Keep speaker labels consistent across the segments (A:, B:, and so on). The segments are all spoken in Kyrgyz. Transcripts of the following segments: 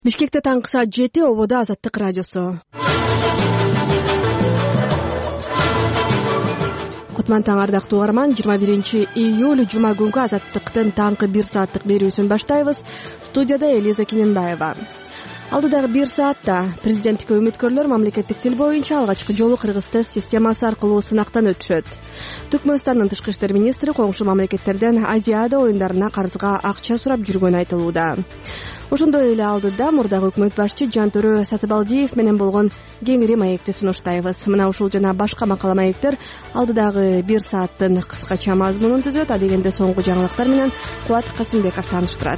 A: Бишкекте таңкы саат 7 ободо Азаттык радиосу. Кутман таң ардактуу угарман, 21-июль жума күнгү Азаттыктын таңкы 1 сааттык берүүсүн баштайбыз. Студияда Элиза Кененбаева. Алдыдагы 1 саатта президенттикке үмүткөрлөр мамлекеттик тил боюнча алгачкы жолу кыргыз тест системасы аркылуу сынактан өтүшөт. Түркмөнстандын тышкы иштер министри коңшу мамлекеттерден Азиада оюндарына карызга акча сурап жүргөнү айтылууда. Ошондой эле алдыда мурдагы өкмөт башчы Жантөрө Сатыбалдиев менен болгон кеңири маекти сунуштайбыз. Мына ушул жана башка макала маектер алдыдагы 1 сааттын кыскача мазмунун түзөт. Адегенде соңку жаңылыктар менен Кубат Касымбеков тааныштырат.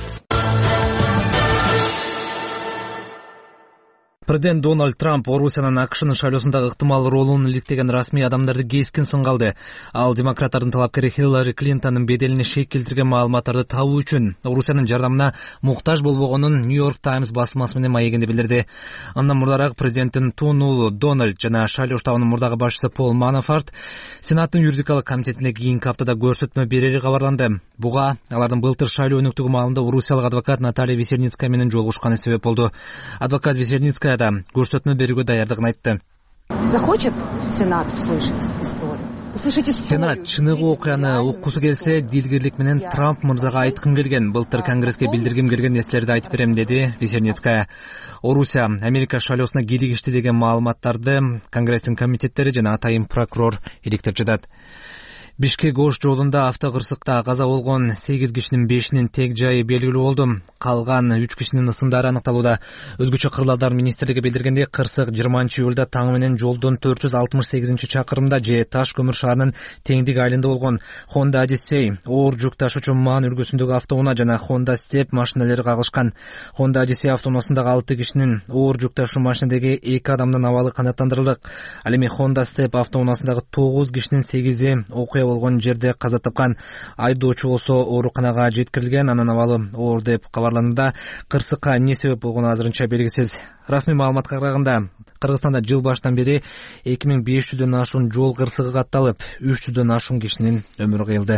B: Президент Дональд Трамп Орусиянын АКШнын шайлоосундагы ыктымал ролун иликтеген расмий адамдарды кескин сынга алды. Ал демократтардын талапкери Хиллари Клинтондун беделине шек келтирген маалыматтарды табуу үчүн Орусиянын жардамына муктаж болбогонун Нью-Йорк Таймс басмасы менен маегинде билдирди. Андан мурдараак президенттин тууну Дональд жана шайлоо штабынын мурдагы башчысы Пол Манафорт Сенаттын юридикалык комитетине кийинки аптада көрсөтмө берери кабарланды. Буга алардын былтыр шайлоо өнөктүгү маалында орусиялык адвокат Наталья Весельницкая менен жолугушканы себеп болду. Адвокат Весельницкая да көрсөтмө берүүгө даярдыгын айтты.
C: Захочет Сенат услышать историю.
B: Сенат чыныгы окуяны уккусу келсе, дилгирлик менен Трамп мырзага айткым келген, былтыр Конгресске билдиргим келген нерселерди айтып берем, деди Весельницкая. Орусия Америка шайлоосуна кийлигишти деген маалыматтарды Конгресстин комитеттери жана атайын прокурор иликтеп жатат. Бишкек-Ош жолунда автокырсыкта каза болгон 8 кишинин 5-нин тег жайы белгилүү болду. Калган 3 кишинин ысымдары аныкталууда. Өзгөчө кырдаалдар министрлиги билдиргендей, кырсык 20-июлда таң менен жолдон 468-чакырымда же Таш көмүр шаарынын теңдик айылында болгон. Honda Odyssey оор жүк ташуучу Ман үлгүсүндөгү автоунаа жана Honda Step машиналери кагылышкан. Honda Odyssey автоунаасындагы 6 кишинин оор жүк ташуу машинадагы 2 адамдын абалы канааттандырылык. Ал эми Honda Step автоунаасындагы 9 кишинин 8-и окуя болгон жерде каза тапкан. Айдоочу болсо ооруканага жеткирилген, анын абалы оор деп кабарланууда. Кырсыкка эмне себеп болгону азырынча белгисиз. Расмий маалыматка караганда, Кыргызстанда жыл башынан бери 2500дөн ашуун жол кырсыгы катталып, 300дөн ашуун кишинин өмүрү кыйылды.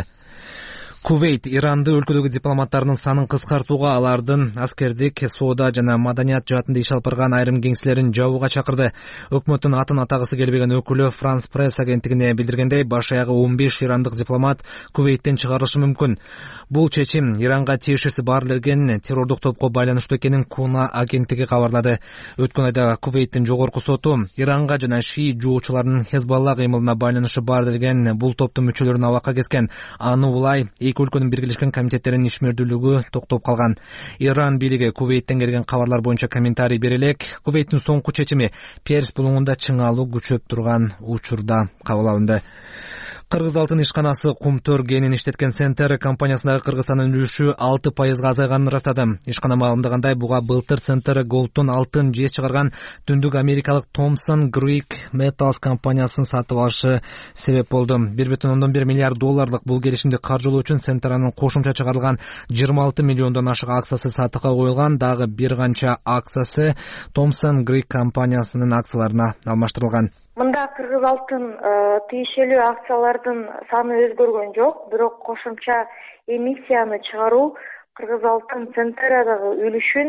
B: Кувейт Иранды өлкөдөгү дипломаттарынын санын кыскартууга, алардын аскердик, соода жана маданият жаатында иш алып барган айрым кеңселерин жабууга чакырды. Өкмөттүн атын атагысы келбеген өкүлү France Press агенттигине билдиргендей, баш аягы 15 ирандык дипломат Кувейттен чыгарылышы мүмкүн. Бул чечим Иранга тиешеси бар деген террордук топко байланыштуу экенин Куна агенттиги кабарлады. Өткөн айда Кувейттин жогорку соту Иранга жана шии жоочулардын Хезболла кыймылына байланышы бар деген бул топтун мүчөлөрүн абакка кескен. Аны улай өлкөнүн биргелешкен комитеттеринин ишмердүүлүгү токтоп калган. Иран бийлиги Кувейттен келген кабарлар боюнча комментарий бере элек. Кувейттин соңку чечими Перс булуңунда чыңалуу күчөп турган учурда кабыл алынды. Кыргыз алтын ишканасы Кумтөр кенин иштеткен Центр компаниясындагы Кыргызстандын үлүшү 6% азайганын ырастады. Ишкана маалымдагандай, буга былтыр Центр Голдтон алтын жез чыгарган түндүк америкалык Thomson Greek Metals компаниясын сатып алышы себеп болду. 1,1 миллиард долларлык бул келишимди каржылоо үчүн Центрнын кошумча чыгарылган 26 миллиондон ашык акциясы сатыкка коюлган. Дагы бир канча акциясы Thomson Greek компаниясынын акцияларына алмаштырылган.
D: Мында Кыргыз алтын тиешелүү акциялардын саны өзгөргөн жок, бирок кошумча эмиссияны чыгаруу Кыргыз алтын Центрадагы үлүшүн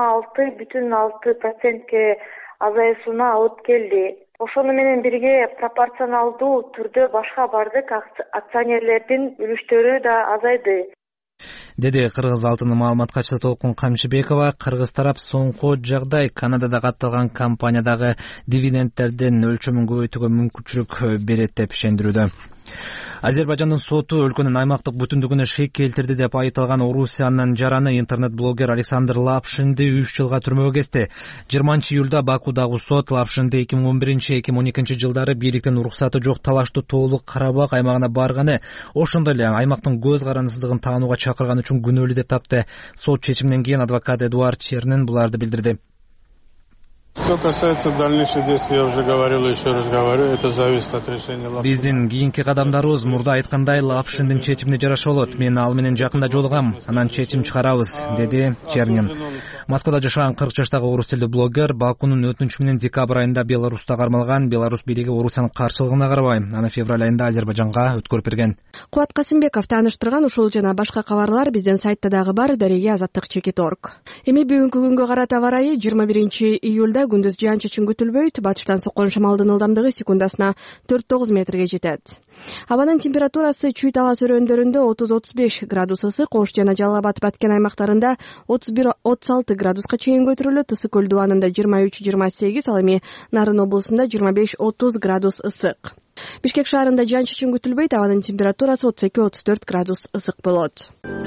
D: 26,6%ке азайышына алып келди. Ошону менен бирге пропорционалдуу түрдө башка бардык акционерлердин үлүштөрү да азайды,
B: деди Кыргыз алтынын маалымат катчысы Толкун Камчыбекова. Кыргыз тарап соңку жагдай Канадада катталган компаниядагы дивидендтердин өлчөмүн көбөйтүүгө мүмкүнчүлүк берет деп ишендирүүдө. Азербайжандын соту өлкөнүн аймактык бүтүндүгүнө шек келтирди деп айыпталган Орусиянын жараны интернет-блогер Александр Лапшинди 3 жылга түрмөгө кести. 20-июлда Бакудагы сот Лапшинди 2011-2012 жылдары бийликтин уруксаты жок талаштуу тоолук Карабак аймагына барганы, ошондой эле аймактын көз карандысыздыгын таанууга чакырган үчүн күнөөлүү деп тапты. Сот чечиминен кийин адвокат Эдуард Чернин буларды билдирди.
E: Что касается дальнейших действий, я уже говорил, еще раз говорю, это зависит от решения Лапшин.
B: Биздин кийинки кадамдарыбыз мурда айткандай Лапшиндин чечимине жараша болот. Мен ал менен жакында жолугам, анан чечим чыгарабыз, деди Чернин. Москвада жашаган 40 жаштагы орус тилдүү блогер Бакунун өтүнүчү менен декабрь айында Беларуста кармалган. Беларусь бийлиги Орусиянын каршылыгына карабай, аны февраль айында Азербайжанга өткөрүп берген.
A: Кубат Касымбеков тааныштырган ушул жана башка кабарлар биздин сайтта дагы бар, дареге azattik.org. Эми бүгүнкү күнгө карата абар айы 21 июлда күндүз жаан-чачын күтүлбөйт. Батыштан соккон шамалдын ылдамдыгы секундасына 4-9 метрге жетет. Абанын температурасы Чүй талас өрөөндөрүндө 30-35 градус ысык, Ош жана Жалал Абад Баткен аймактарында 31-36 градуска чейин көтөрүлөт. Ысык көл дубанында 23-28, ал эми Нарын облусунда 25-30 градус ысык. Бишкек шаарында жаан-чачын күтүлбөйт. Абанын температурасы 32-34 градус ысык болот.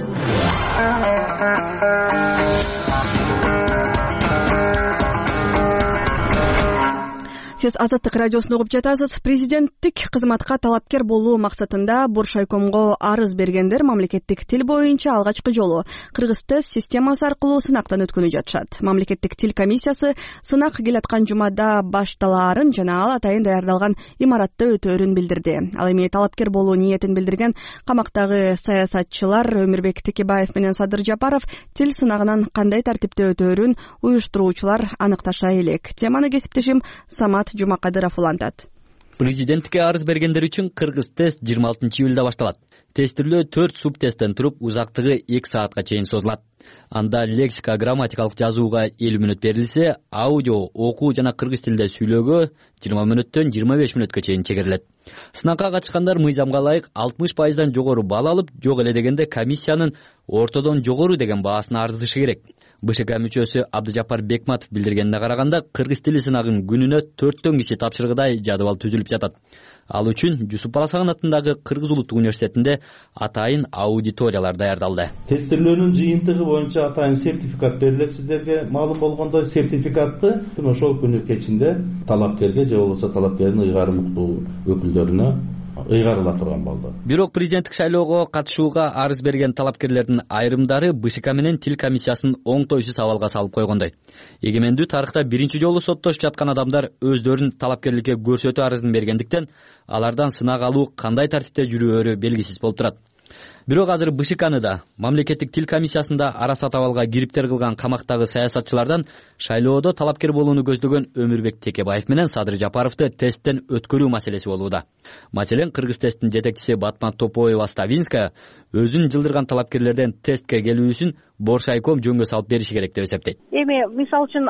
A: Сиз Азаттык радиосун угуп жатасыз. Президенттик кызматка талапкер болуу максатында Боршайкомго арыз бергендер мамлекеттик тил боюнча алгачкы жолу Кыргыз тест системасы аркылуу сынактан өткөнү жатышат. Мамлекеттик тил комиссиясы сынак келаткан жумада башталаарын жана ал атайын даярдалган имаратта өтөөрүн билдирди. Ал эми талапкер болуу ниетин билдирген камактагы саясатчылар Өмүрбек Текебаев менен Садыр Жапаров тил сынагынан кандай тартипте өтөөрүн уюштуруучулар аныкташа элек. Теманы кесиптешим Самат Жумакадыров улантат.
F: Президенттикке арыз бергендер үчүн Кыргыз тест 26 июлда башталат. Тестирлөө 4 субтесттен туруп, узактыгы 2 саатка чейин созулат. Анда лексика, грамматикалык жазууга 50 мүнөт берилсе, аудио, окуу жана кыргыз тилинде сүйлөөгө 20 мүнөттөн 25 мүнөткө чейин чегерилет. Сынакка катышкандар мыйзамга ылайык 60%дан жогору балл алып, жок эле дегенде комиссиянын ортодон жогору деген баасына арызышы керек. БШК мүчөсү Абдыжапар Бекматов билдиргенине караганда, кыргыз тили сынагын күнүнө 4 киши тапшыргыдай жадыбал түзүлүп жатат. Ал үчүн Жусуп Баласаган атындагы Кыргыз улуттук университетинде атайын аудиториялар даярдалды.
G: Тестирлөөнүн жыйынтыгы боюнча атайын сертификат берилет. Сиздерге маалым болгондой, сертификатты ошол күнү кечинде талапкерге же болбосо талапкердин ыйгарым уктуу өкүлдөрүнө ыйгарыла турган болду. Бирок президенттик шайлоого катышууга арыз берген талапкерлердин айрымдары БШК менен тил комиссиясын оңтойсуз абалга салып койгондой. Эгемендүү тарыхта биринчи жолу соттошуп жаткан адамдар өздөрүн талапкерликке көрсөтүү арызын бергендиктен алардан сынак алуу кандай тартипте жүрөөрү белгисиз болуп турат. Бирок азыр БШКны да, мамлекеттик тил комиссиясында арасат абалга кириптер кылган камактагы саясатчылардан шайлоодо талапкер болууну көздөгөн Өмүрбек Текебаев менен Садыр Жапаровду тесттен өткөрүү маселеси болууда. Маселен, Кыргыз тесттин жетекчиси Батма Топоева-Ставинская өзүн жылдырган талапкерлерден тестке келүүсүн Боршайком жөнгө салып бериши керек деп эсептейт.
H: Эми мисалы үчүн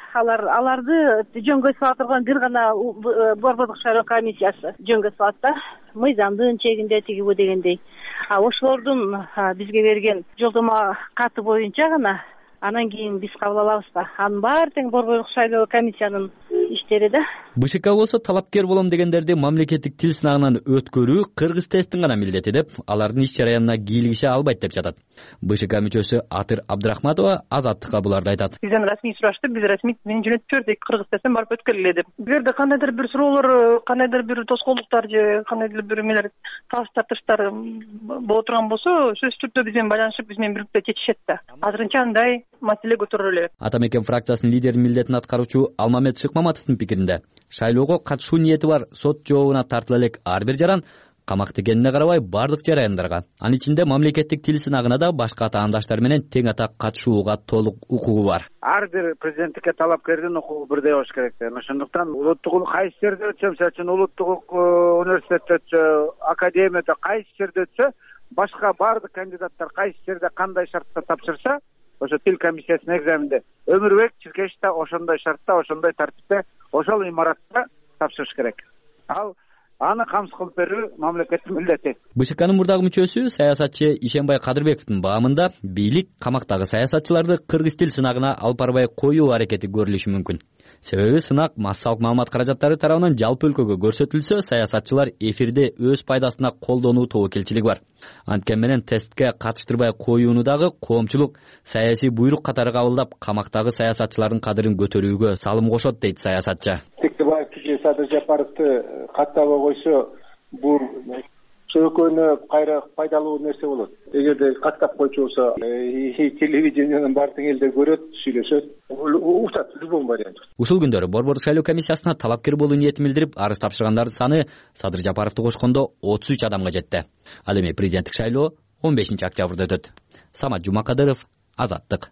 H: аларды жөнгө сала турган бир гана Борбордук шайлоо комиссиясы жөнгө салат да, мыйзамдын чегинде тигибу дегендей. Ошолордун бизге берген жолдома каты боюнча гана анан кийин биз кабыл алабыз да. Анын баары тең Борбордук шайлоо комиссиянын иштери да.
F: БШК болсо талапкер болом дегендерди мамлекеттик тил сынагынан өткөрүү Кыргыз тесттин гана милдети деп, алардын иш жараянына кийлигише албайт деп жатат. БШК мүчөсү Атыр Абдрахматова Азаттыкка буларды айтат.
I: Бизден расмий сурашты, биз расмий менен жөнөтүп бердик, Кыргыз тесттен барып өткөрүлө деп. Бу жерде кандайдыр бир суроолор, кандайдыр бир тоскоолдуктар же кандайдыр бир эмелер, тартыштар боло турган болсо, сөзсүз түрдө биз менен байланышып, биз менен бирдикте чечишет да. Азырынча андай маселе көтөрүлө.
F: Атамекен фракциясынын лидеринин милдетин аткаруучу Алмамет Шыкмаматовдун пикиринде, шайлоого катышуу ниети бар сот жообуна тартыла элек ар бир жаран камакта экенине карабай бардык жараяндарга, анын ичинде мамлекеттик тил сынагына да башка атаандаштар менен тең атак катышууга толук укугу бар.
J: Ар бир президенттикке талапкердин укугу бирдей болуш керек. Ошондуктан улуттук кайсы жерде өтсө, мисалы үчүн улуттук университетте өтсө, академияда кайсы жерде өтсө, башка бардык кандидаттар кайсы жерде кандай шартта тапшырса, ошо тил комиссиясынын экзаменде Өмүрбек Чиркеш да ошондой шартта, ошондой тартипте, ошол имаратта тапшырыш керек. Ал аны камсыз кылып берүү мамлекеттин милдети.
F: БШКнын мурдагы мүчөсү саясатчы Ишенбай Кадырбековдун баамында бийлик камактагы саясатчыларды кыргыз тил сынагына алып барбай коюу аракети көрүлүшү мүмкүн. Себеби сынак массалык маалымат каражаттары тарабынан жалпы өлкөгө көрсөтүлсө, саясатчылар эфирде өз пайдасына колдонуу тобокелчилиги бар. Анткени менен тестке катыштырбай коюуну дагы коомчулук саясий буйрук катары кабылдап, камактагы саясатчылардын кадырын көтөрүүгө салым кошот дейт саясатчы.
K: Текебаев Садыр Жапаровду каттабай койсо, бул ошо экөөнө кайра пайдалуу нерсе болот. Эгерде каттап койчу болсо, телевидениеден баары тең элдер көрөт, сүйлөшөт, уктат любой вариант.
F: Ушул күндөрү Борбордук шайлоо комиссиясына талапкер болуу ниетин билдирип, арыз тапшыргандардын саны Садыр Жапаровду кошкондо 33 адамга жетти. Ал эми президенттик шайлоо 15 октябрда өтөт. Самат Жумакадыров, Азаттык.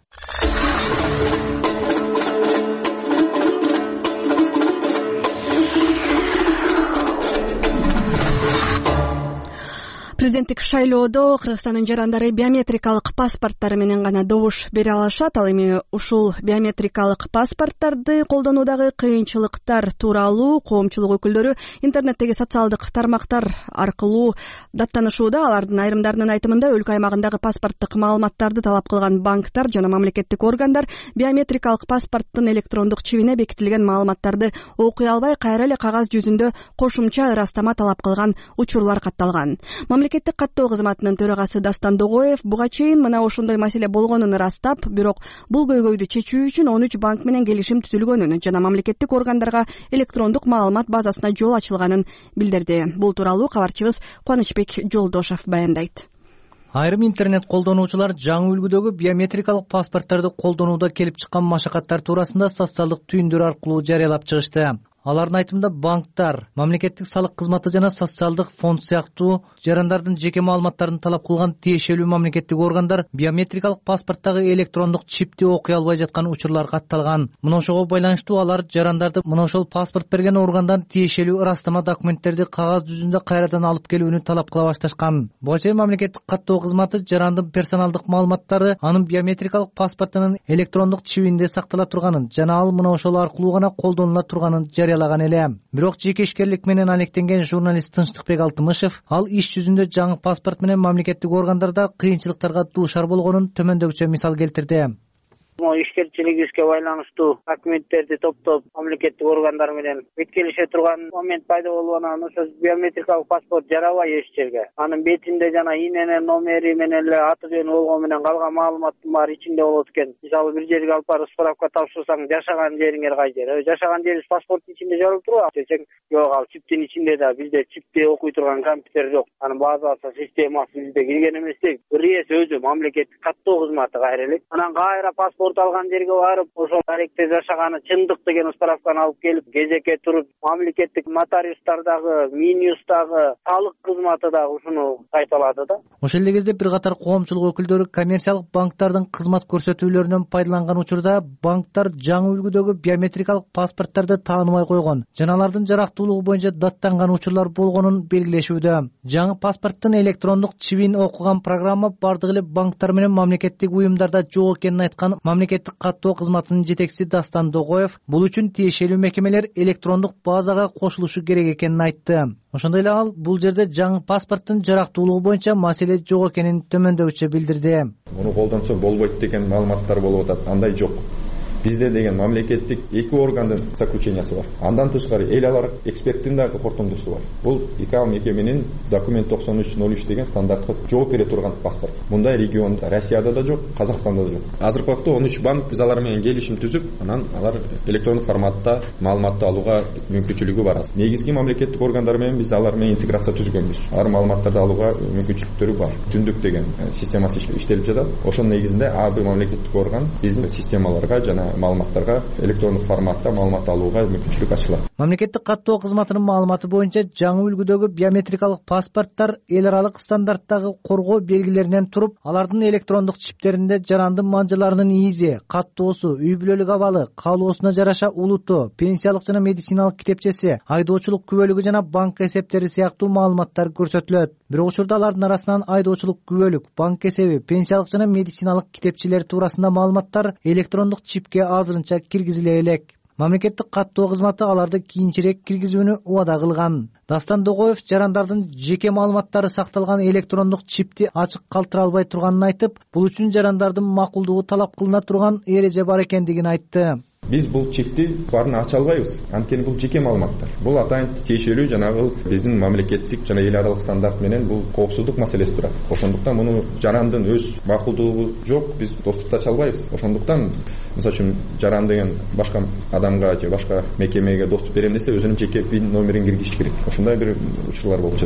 A: Президенттик шайлоодо Кыргызстандын жарандары биометрикалык паспорттары менен гана добуш бере алышат. Ал эми ушул биометрикалык паспорттарды колдонуудагы кыйынчылыктар тууралуу коомчулук өкүлдөрү интернеттеги социалдык тармактар аркылуу даттанышууда. Алардын айрымдарынын айтымында өлкө аймагындагы паспорттук маалыматтарды талап кылган банктар жана мамлекеттик органдар биометрикалык паспорттун электрондук чибине бекитилген маалыматтарды окуй албай, кайра эле кагаз жүзүндө кошумча ырастама талап кылган учурлар катталган. Мамлекеттик каттоо кызматынын төрагасы Дастан Догоев буга чейин мына ошондой маселе болгонун ырастап, бирок бул көйгөйдү чечүү үчүн 13 банк менен келишим түзүлгөнүн жана мамлекеттик органдарга электрондук маалымат базасына жол ачылганын билдирди. Бул тууралуу кабарчыбыз Кубанычбек Жолдошов баяндайт.
B: Айрым интернет колдонуучулар жаңы үлгүдөгү биометрикалык паспорттарды колдонууда келип чыккан машакаттар туурасында социалдык түйүндөр аркылуу жарыялап чыгышты. Алардын айтымында банктар, мамлекеттик салык кызматы жана социалдык фонд сыяктуу жарандардын жеке маалыматтарын талап кылган тиешелүү мамлекеттик органдар биометрикалык паспорттагы электрондук чипти окуй албай жаткан учурлар катталган. Мына ошого байланыштуу алар жарандарды мына ошол паспорт берген органдан тиешелүү ырастама документтерди кагаз жүзүндө кайрадан алып келүүнү талап кыла башташкан. Буга чейин мамлекеттик каттоо кызматы жарандын персоналдык маалыматтары анын биометрикалык паспортунун электрондук чибинде сактала турганын жана ал мына ошол аркылуу гана колдонула турганын жарыялаган эле. Бирок жеке ишкерлик менен алектенген журналист Тынчтыкбек Алтымышев ал иш жүзүндө жаңы паспорт менен мамлекеттик органдарда кыйынчылыктарга дуушар болгонун төмөндөгүчө мисал келтирди.
J: Ишкерчилигибизге байланыштуу документтерди топтоп мамлекеттик органдар менен беткелише турган момент пайда болгон, анан ошо биометрикалык паспорт жарабай эч жерге. Анын бетинде жана ийненин номери менен эле аты жөнү болгон менен калган маалыматтын баары ичинде болот экен. Мисалы бир жерге алып барып справка тапшырсаң, жашаган жериңер кай жер? Жашаган жериңиз паспорттун ичинде жарылып турбу десең, жок, ал чиптин ичинде да, бизде чипти окуй турган компьютер жок. Анын базасы, системасы бизде кирген эмес дейт. Бир эсе өзү мамлекеттик каттоо кызматы кайра элек. Анан кайра паспорт алган жерге барып, ошол даректе жашаганы чындык деген справканы алып келип, кезекке туруп, мамлекеттик нотариустардагы, Минюстагы, салык кызматы да ушуну кайталады да.
B: Ошол эле кезде бир катар коомчулук өкүлдөрү коммерциялык банктардын кызмат көрсөтүүлөрүнөн пайдаланган учурда банктар жаңы үлгүдөгү биометрикалык паспорттарды тааныбай койгон жана алардын жарактуулугу боюнча даттанган учурлар болгонун белгилешүүдө. Жаңы паспорттун электрондук чибин окуган программа бардык эле банктар менен мамлекеттик уюмдарда жок экенин айткан мамлекеттик каттоо кызматынын жетекчиси Дастан Догоев бул үчүн тиешелүү мекемелер электрондук базага кошулушу керек экенин айтты. Ошондой эле ал бул жерде жаңы паспорттун жарактуулугу боюнча маселе жок экенин төмөндөгүчө билдирди.
L: Муну колдонсо болбойт деген маалыматтар болуп атат. Андай жок. Бизде деген мамлекеттик эки органдын заключениясы бар. Андан тышкары эл алар эксперттин дагы корутундусу бар. Бул ИКА мекеменин документ 9303 деген стандартка жооп бере турган паспорт. Мындай регионда Россияда да жок, Казакстанда да жок. Азыркы убакта 13 банк биз алар менен келишим түзүп, анан алар электрондук форматта маалыматты алууга мүмкүнчүлүгү бар. Негизги мамлекеттик органдар менен биз алар менен интеграция түзгөнбүз. Алар маалыматтарды алууга мүмкүнчүлүктөрү бар. Түндүк деген системасы иштелип жатат. Ошонун негизинде ар бир мамлекеттик орган биздин системаларга жана маалыматтарга электрондук форматта маалымат алууга мүмкүнчүлүк ачылат.
B: Мамлекеттик каттоо кызматынын маалыматы боюнча жаңы үлгүдөгү биометрикалык паспорттар эл аралык стандарттагы коргоо белгилеринен туруп, алардын электрондук чиптеринде жарандын манжыларынын ийизи, каттоосу, үй бүлөлүк абалы, каалоосуна жараша улуту, пенсиялык жана медициналык китепчеси, айдоочулук күбөлүгү жана банк эсептери сыяктуу маалыматтар көрсөтүлөт. Бирок учурда алардын арасынан айдоочулук күбөлүк, банк эсеби, пенсиялык жана медициналык китепчелер туурасында маалыматтар электрондук чипке азырынча киргизиле элек. Мамлекеттик каттоо кызматы аларды кийинчерээк киргизүүнү убада кылган. Дастан Догоев жарандардын жеке маалыматтары сакталган электрондук чипти ачык калтыра албай турганын айтып, бул үчүн жарандардын макулдугу талап кылына турган эреже бар экендигин айтты.
L: Биз бул чипти баарын ача албайбыз. Анткени бул жеке маалыматтар. Бул атайын тиешелүү жанагы биздин мамлекеттик жана эл аралык стандарт менен бул коопсуздук маселеси турат. Ошондуктан муну жарандын өз макулдугу жок, биз доступтача албайбыз. Ошондуктан мисалы үчүн жаран деген башка адамга же башка мекемеге доступ берем десе өзүнүн жеке пин номерин киргизиш керек. Ошондой бир учурлар болуп жатат.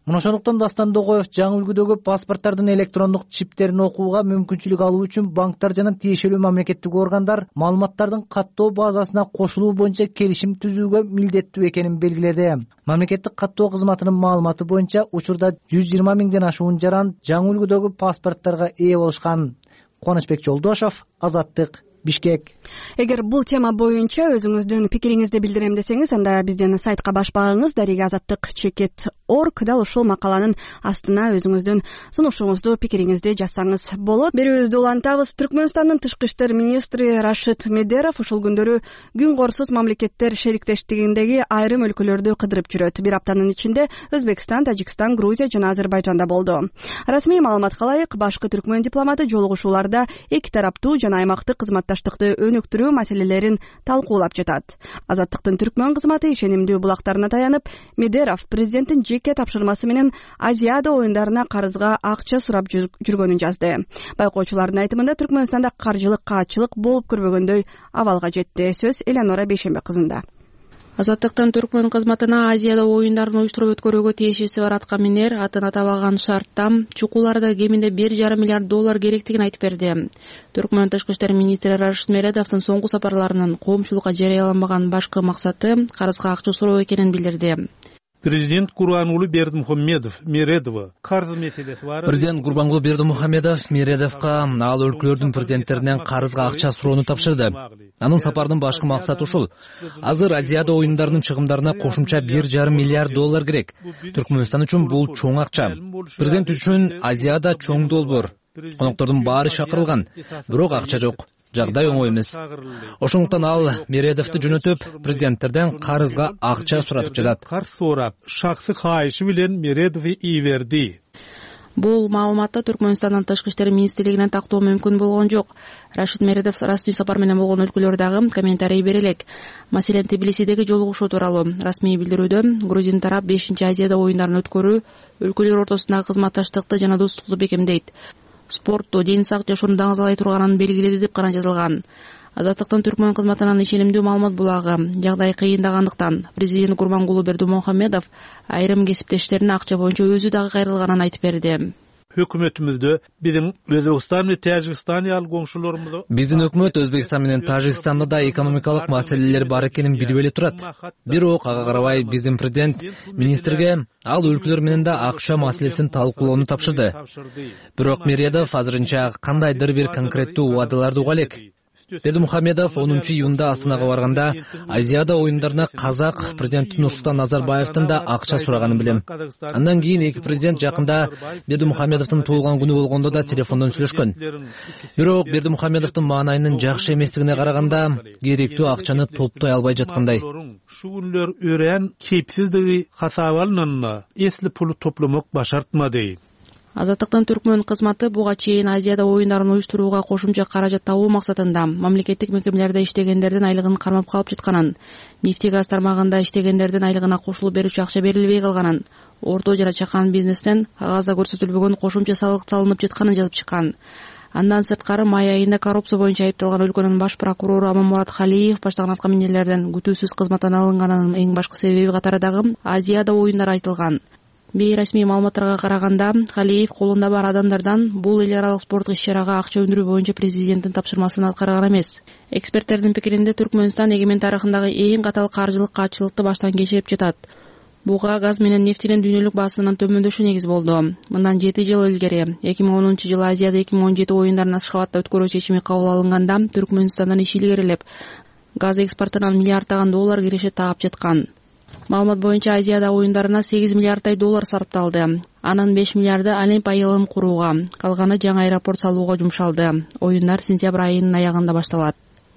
M: Мына ошондуктан Дастан Догоев жаңы үлгүдөгү паспорттардын электрондук чиптерин окууга мүмкүнчүлүк алуу үчүн банктар жана тиешелүү мамлекеттик органдар маалыматтардын каттоо базасына кошулуу боюнча келишим түзүүгө милдеттүү экенин белгиледи. Мамлекеттик каттоо кызматынын маалыматы боюнча учурда 120 миңден ашуун жаран жаңы үлгүдөгү паспорттарга ээ болушкан. Кубанычбек Жолдошов, Азаттык, Бишкек.
A: Эгер бул тема боюнча өзүңүздүн пикириңизди билдирем десеңиз, анда биздин сайтка баш багыңыз darigazattik.org. Дал ушул макаланын астына өзүңүздүн сунушуңузду, пикириңизди жазсаңыз болот. Берүүбүздү улантабыз. Түркмөнстандын тышкы иштер министри Рашид Медеров ушул күндөрү күн корсуз мамлекеттер шериктештигиндеги айрым өлкөлөрдү кыдырып жүрөт. Бир аптанын ичинде Өзбекстан, Тажикстан, Грузия жана Азербайжанда болду. Расмий маалыматка ылайык, башкы түркмөн дипломаты жолугушууларда эки тараптуу жана аймактык кызматташтыкты өнүктүрүү маселелерин талкуулап жатат. Азаттыктын түркмөн кызматы ишенимдүү булактарына таянып, Медеров президенттин жеке тапшырмасы менен Азиада оюндарына карызга акча сурап жүргөнүн жазды. Байкоочулардын айтымында Түркмөнстанда каржылык каатчылык болуп көрбөгөндөй абалга жетти. Сөз Элеонора Бейшембе кызында.
N: Азаттыктын түркмөн кызматына Азияда оюндарын уюштуруп өткөрүүгө тиешеси бар аткаминер атын атабаган шартта чукуларда кеминде $1,5 миллиард керектигин айтып берди. Түркмөн тышкы иштер министри Рашид Медеровдун соңку сапарларынын коомчулукка жарыяламаган башкы максаты карызга акча суроо экенин билдирди.
O: Президент Гурбангулы Бердимухамедов Мередова карыз маселеси бар.
B: Президент Гурбангулы Бердимухамедов Мередовго ал өлкөлөрдүн президенттеринен карызга акча суроону тапшырды. Анын сапарынын башкы максаты ушул. Азыр Азияда оюндарынын чыгымдарына кошумча $1,5 миллиард керек. Түркмөнстан үчүн бул чоң акча. Президент үчүн Азияда чоң долбоор. Коноктордун баары шакырылган, бирок акча жок. Жагдай оңой эмес. Ошондуктан ал Мередовду жөнөтүп, президенттерден карызга акча суратып жатат.
O: Карыз сурап, шаксы кайышы менен Мередов ийберди.
N: Бул маалыматты Түркмөнстандын тышкы иштер министрлигинен тактоо мүмкүн болгон жок. Рашид Мередов расмий сапар менен болгон өлкөлөрдөгү комментарий берелек. Маселен, Тбилисидеги жолугушуу тууралуу расмий билдирүүдө грузин тарап 5-Азияда оюндарын өткөрүү өлкөлөр ортосундагы кызматташтыкты жана достукту бекемдейт. Спортту, ден сак жашоону даңазалай турганын белгиледи деп гана жазылган. Азаттыктын түркмөн кызматынын ишенимдүү маалымат булагы жагдай кыйындагандыктан президент Гурбангулы Бердимухамедов айрым кесиптештерине акча боюнча өзү дагы кайрылганын айтып берди.
O: Hökümetimizde bizim Özbekistan ve Tacikistan ýaly goňşularymyz.
B: Биздин өкмөт Өзбекстан менен Тажикстанда да экономикалык маселелер бар экенин билип эле турат. Бирок ага карабай биздин президент министрге ал өлкөлөр менен да акча маселесин талкуулоону тапшырды. Бирок Мередов азырынча кандайдыр бир конкреттүү убадаларды уга элек. Бердимухамедов 10-июнда Астанага барганда Азияда оюндарына казак президенти Нурсултан Назарбаевдин да акча сураганын билем. Андан кийин эки президент жакында Бердимухамедовдун туулган күнү болгондо да телефондон сүйлөшкөн. Бирок Бердимухамедовдун маанайынын жакшы эместигине караганда керектүү акчаны топтой албай жаткандай.
O: Şugunlar ören kepsizligi hasabalanan esli pulu toplamok başartmady.
N: Азаттыктын түркмөн кызматы буга чейин Азияда оюндарын уюштурууга кошумча каражат табуу максатында мамлекеттик мекемелерде иштегендердин айлыгын кармап калып жатканын, нефти газ тармагында иштегендердин айлыгына кошулуп берүүчү акча берилбей калганын, орто жана чакан бизнестен кагазда көрсөтүлбөгөн кошумча салык салынып жатканын жазып чыккан. Андан сырткары май айында коррупция боюнча айыпталган өлкөнүн баш прокурору Аманмурат Халиев баштаган аткаминерлерден күтүүсүз кызматтан алынганынын эң башкы себеби катары дагы Азияда оюндар айтылган. Бейрасмий маалыматтарга караганда, Халиев колунда бар адамдардан бул эл аралык спорттук иш-чарага акча өндүрүү боюнча президенттин тапшырмасын аткарган эмес. Эксперттердин пикиринде Түркмөнстан эгемен тарыхындагы эң катал каржылык каатчылыкты баштан кечирип жатат. Буга газ менен нефтинин дүйнөлүк баасынын төмөндөшү негиз болду. Мындан 7 жыл илгери 2010-жылы Азияда 2017 оюндарын Ашхабадда өткөрүү чечими кабыл алынганда Түркмөнстандан иш илгерилеп, газ экспортунан миллиарддаган доллар киреше таап жаткан. Маалымат боюнча Азияда оюндарына $8 миллиард сарпталды. Анын 5 миллиарды Олимп айылын курууга, калганы жаңы аэропорт салууга жумшалды. Оюндар сентябрь айынын аягында башталат.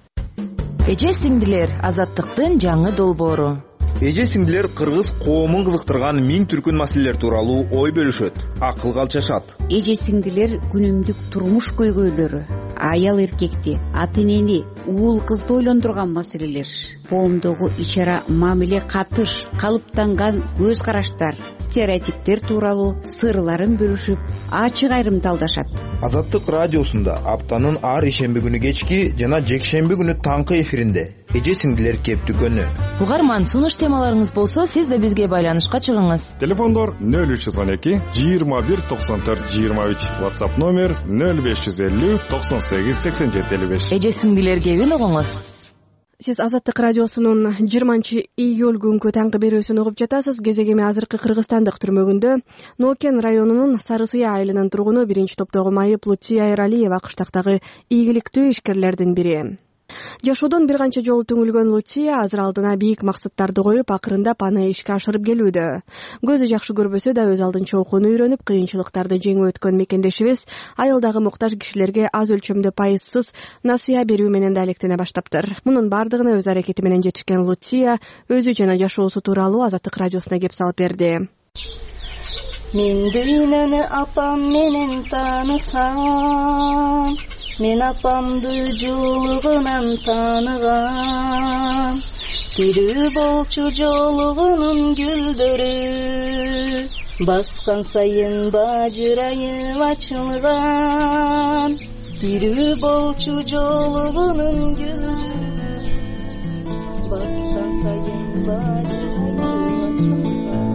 P: Эже сиңдилер, Азаттыктын жаңы долбоору.
Q: Эже сиңдилер кыргыз коомун кызыктырган миң түркүн маселелер тууралуу ой бөлүшөт, акылга алчашат.
R: Эже сиңдилер күнүмдүк турмуш көйгөйлөрү, аял эркекти, ата энени, уул кызды ойлондурган маселелер, коомдогу ичара мамиле катыш, калыптанган көз караштар, стереотиптер тууралуу сырларын бөлүшүп, ачык айрымдалдашат.
Q: Азаттык радиосунда аптанын ар ишемби күнү кечки жана жекшемби күнү таңкы эфиринде эже сиңдилер кеп дүкөнү.
P: Угарман, сунуш темаларыңыз болсо, сиз да бизге байланышка чыгыңыз.
S: Телефондор 0312 21 94 23, WhatsApp номер 0550 98 87 55.
P: Эже сиңдилер кебин угуңуз.
A: Сиз Азаттык радиосунун 20-июль күнкү таңкы берүүсүн угуп жатасыз. Кезегеме азыркы Кыргызстандык түрмөгүндө Нокен районунун Сары Сыя айылынын тургуну биринчи топтогу майып Лутия Эралиева кыштактагы ийгиликтүү ишкерлердин бири. Жашоодон бир канча жолу түңүлгөн Лутия азыр алдына бийик максаттарды коюп, акырындап аны ишке ашырып келүүдө. Көзү жакшы көрбөсө да өз алдынча окууну үйрөнүп, кыйынчылыктарды жеңип өткөн мекендешибиз айылдагы муктаж кишилерге аз өлчөмдө пайызсыз насыя берүү менен да алектене баштаптыр. Мунун бардыгына өз аракети менен жетишкен Лутия өзү жана жашоосу тууралуу Азаттык радиосуна кеп салып берди.
T: Мен дүйнөнү апам менен таанысам, мен апамды жолугунан тааныгам. Тирүү болчу жолугунун гүлдөрү, баскан сайын бажырайып ачылган. Тирүү болчу жолугунун гүлдөрү, баскан сайын бажырайып ачылган.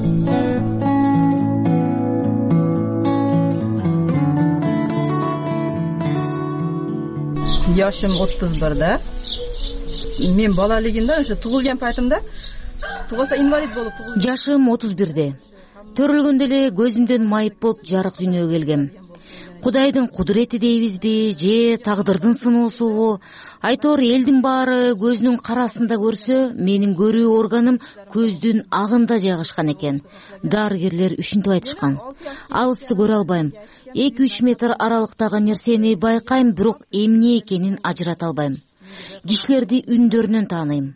U: Yaşım 31'de. Men balaligimda o'sha tug'ilgan paytimda tug'ilsa invalid bo'lib tug'ildim.
V: Жашым 31'de. Төрөлгөндө эле көзүмдөн майып болуп жарык дүйнөгө келгем. Кудайдын кудурети дейбизби, же тагдырдын сыноосубу? Айтор элдин баары көзүнүн карасында көрсө, менин көрүү органым көздүн агында жайгашкан экен. Дарыгерлер ушинтип айтышкан. Алысты көрө албайм. 2-3 метр аралыктагы нерсени байкайм, бирок эмне экенин ажырата албайм. Кишилерди үндөрүнөн тааныйм.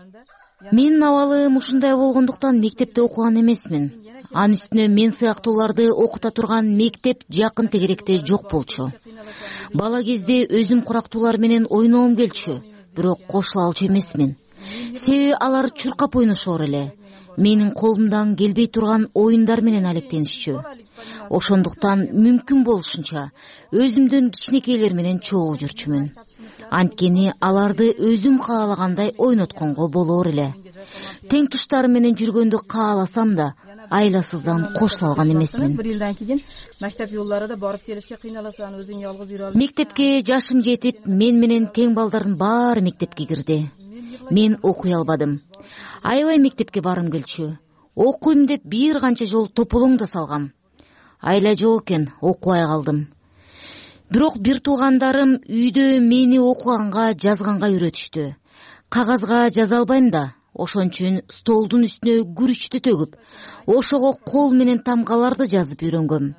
V: Менин абалым ушундай болгондуктан мектепте окуган эмесмин. Анын үстүнө мен сыяктууларды окута турган мектеп жакын тегеректе жок болчу. Бала кезде өзүм курактуулар менен ойногум келчү, бирок кошула алчу эмесмин. Себеби алар чуркап ойношор эле. Менин колумдан келбей турган оюндар менен алектенишчү. Ошондуктан мүмкүн болушунча өзүмдөн кичинекейлер менен чогуу жүрчүмүн. Анткени аларды өзүм каалагандай ойнотконго болор эле. Тең туштарым менен жүргөндү кааласам да, айласыздан кошула алган эмесмин.
U: Bir yıldan keyin maktab yollarida borib kelishga qiynalasan, o'zing yolg'iz yura olmaysan.
V: Мектепке жашым жетип, мен менен тең балдардын баары мектепке кирди. Мен окуй албадым. Аябай мектепке барым келчү. Окуйм деп бир канча жол тополоң да салгам. Айла жок экен, окубай калдым. Бирок бир туугандарым үйдө мени окуганга, жазганга үйрөтүштү. Кагазга жаза албайм да, ошон үчүн столдун үстүнө күрүчтү төгүп, ошого кол менен тамгаларды жазып үйрөнгөм.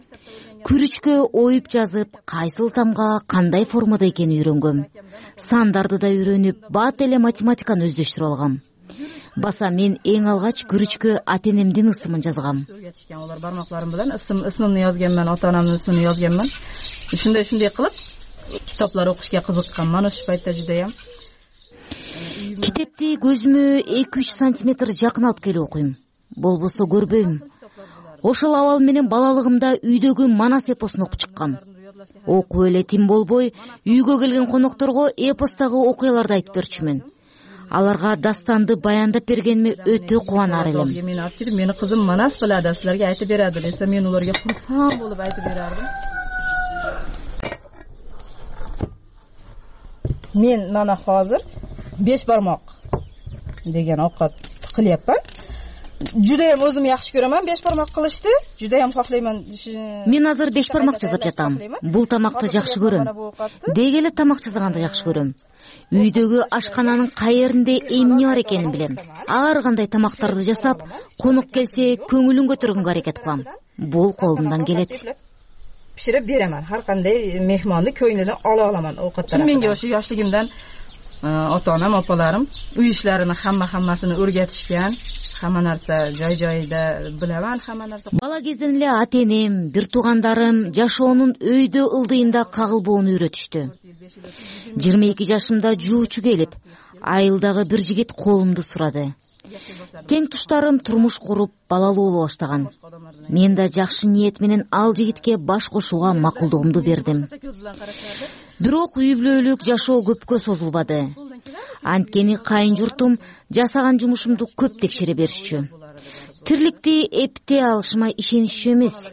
V: Күрүчкө оюп жазып, кайсыл тамга кандай формада экенин үйрөнгөм. Сандарды да үйрөнүп, бат эле математиканы өздөштүрүп алгам. Баса мен эң алгач күрүчкө ата-энемдин ысымын жазгам.
U: Алар бармакларым менен ысымымды жазганмын, ата-анамдын ысымын жазганмын. Ушундай кылып китаптар окушка кызыкканмын ошол пайтта жудайам.
V: Китепти көзүмө 2-3 сантиметр жакын алып келип окуйм. Болбосо көрбөйм. Ошол абал менен балалыгымда үйдөгү Манас эпосун окуп чыккам. Окуп эле тим болбой, үйгө келген конокторго эпостагы окуяларды айтып берчүмүн. Аларга дастанды баяндап бергениме өтө кубанар элем.
U: Мени кызым Манас билadi, силерге айтып берadi десе, мен уларга курсам болуп айтып берардым. Мен мана азыр 5 бармак деген овкат кылыпмын. Жудайым өзүм жакшы көрөмөн 5 бармак кылышты. Жудайым каалайм.
V: Мен азыр 5 бармак жасап жатам. Бул тамакты жакшы көрөм. Деги эле тамак жасаганды жакшы көрөм. Үйдөгү ашкананын кайеринде эмне бар экенин билем. Ар кандай тамактарды жасап, конок келсе көңүлүн көтөргөнгө аракет кылам. Бул колумдан келет.
U: Пиширип беремин. Ар кандай мехманды көңүлүнө ала аламын овкаттан. Менге ошо жаштыгымдан ата-анам, апаларым үй иштерин хаммасын өргөтүшкөн. Хамма нарса жай-жайда билемин, хамма нарса.
V: Бала кезден эле ата-энем, бир туугандарым жашоонун өйдө ылдыйында кагылбоону үйрөтүштү. 22 жашымда жуучу келип, айылдагы бир жигит колумду сурады. Тең туштарым турмуш куруп, балалуу боло баштаган. Мен да жакшы ниет менен ал жигитке баш кошууга макулдугумду бердим. Бирок үй бүлөлүк жашоо көпкө созулбады. Анткени кайын журтум жасаган жумушумду көп текшере беришчү. Тирликти эптей алышыма ишенишчү эмес.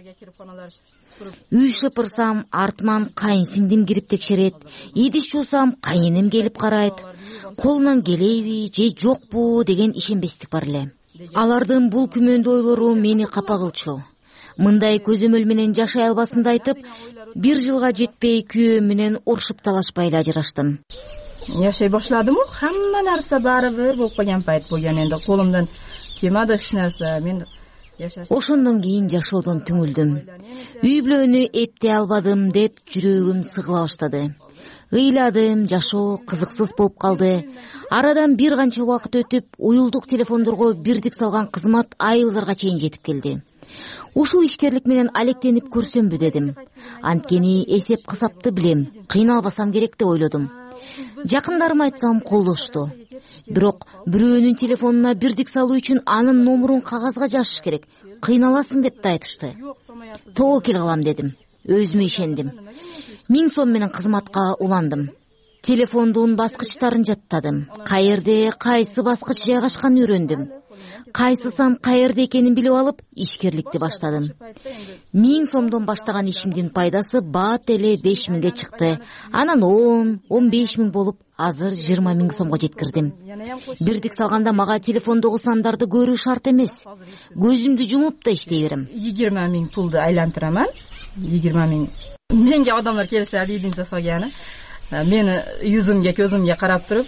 V: Үй шыпырсам, артыман кайын сиңдим кирип текшерет. Идиш жуусам, кайынем келип карайт. Колунан келеби же жокпу деген ишенбестик бар эле. Алардын бул күмөндүү ойлору мени капа кылчу. Мындай көзөмөл менен жашай албасымды айтып, 1 жылга жетпей күйөөм менен урушуп талашпай эле ажыраштым.
U: Жашай башладым, хамма нерсе баары бир болуп калган пайт болгон. Энди колумдан кемады эч нерсе. Мен
V: ошондон кийин жашоодон түңүлдүм. Үй бүлөнү эптей албадым деп жүрөгүм сыгыла баштады. Ыйладым, жашоо кызыксыз болуп калды. Арадан бир канча убакыт өтүп, уюлдук телефондорго бирдик салган кызмат айылдарга чейин жетип келди. Ушул ишкерлик менен алектенип көрсөмбү дедим. Анткени эсеп кысапты билем, кыйналбасам керек деп ойлодум. Жакындарым айтсам колдошту. Бирок бирөөнүн телефонуна бирдик салуу үчүн анын номурун кагазга жазыш керек. Кыйналасың деп да айтышты. Тоокел кылам дедим. Өзүмө ишендим. 1000 сом менен кызматка уландым. Телефондун баскычтарын жаттадым. Каерде кайсы баскыч жайгашканын үйрөндүм. Кайсысам каерде экенин билип алып, ишкерликти баштадым. 1000 сомдон баштаган ишимдин пайдасы бат эле 5000ге чыкты. Анан 10-15 миң болуп, азыр 20 000 сомго жеткирдим. Бирдик салганда мага телефондогу сандарды көрүү шарт эмес. Көзүмдү жумуп да иштей берем.
U: 20 000 пулду айлантыраман. 20 000. Менге адамдар келишет, идин жасаганы. Мени yüzүмгө, көзүмгө карап туруп,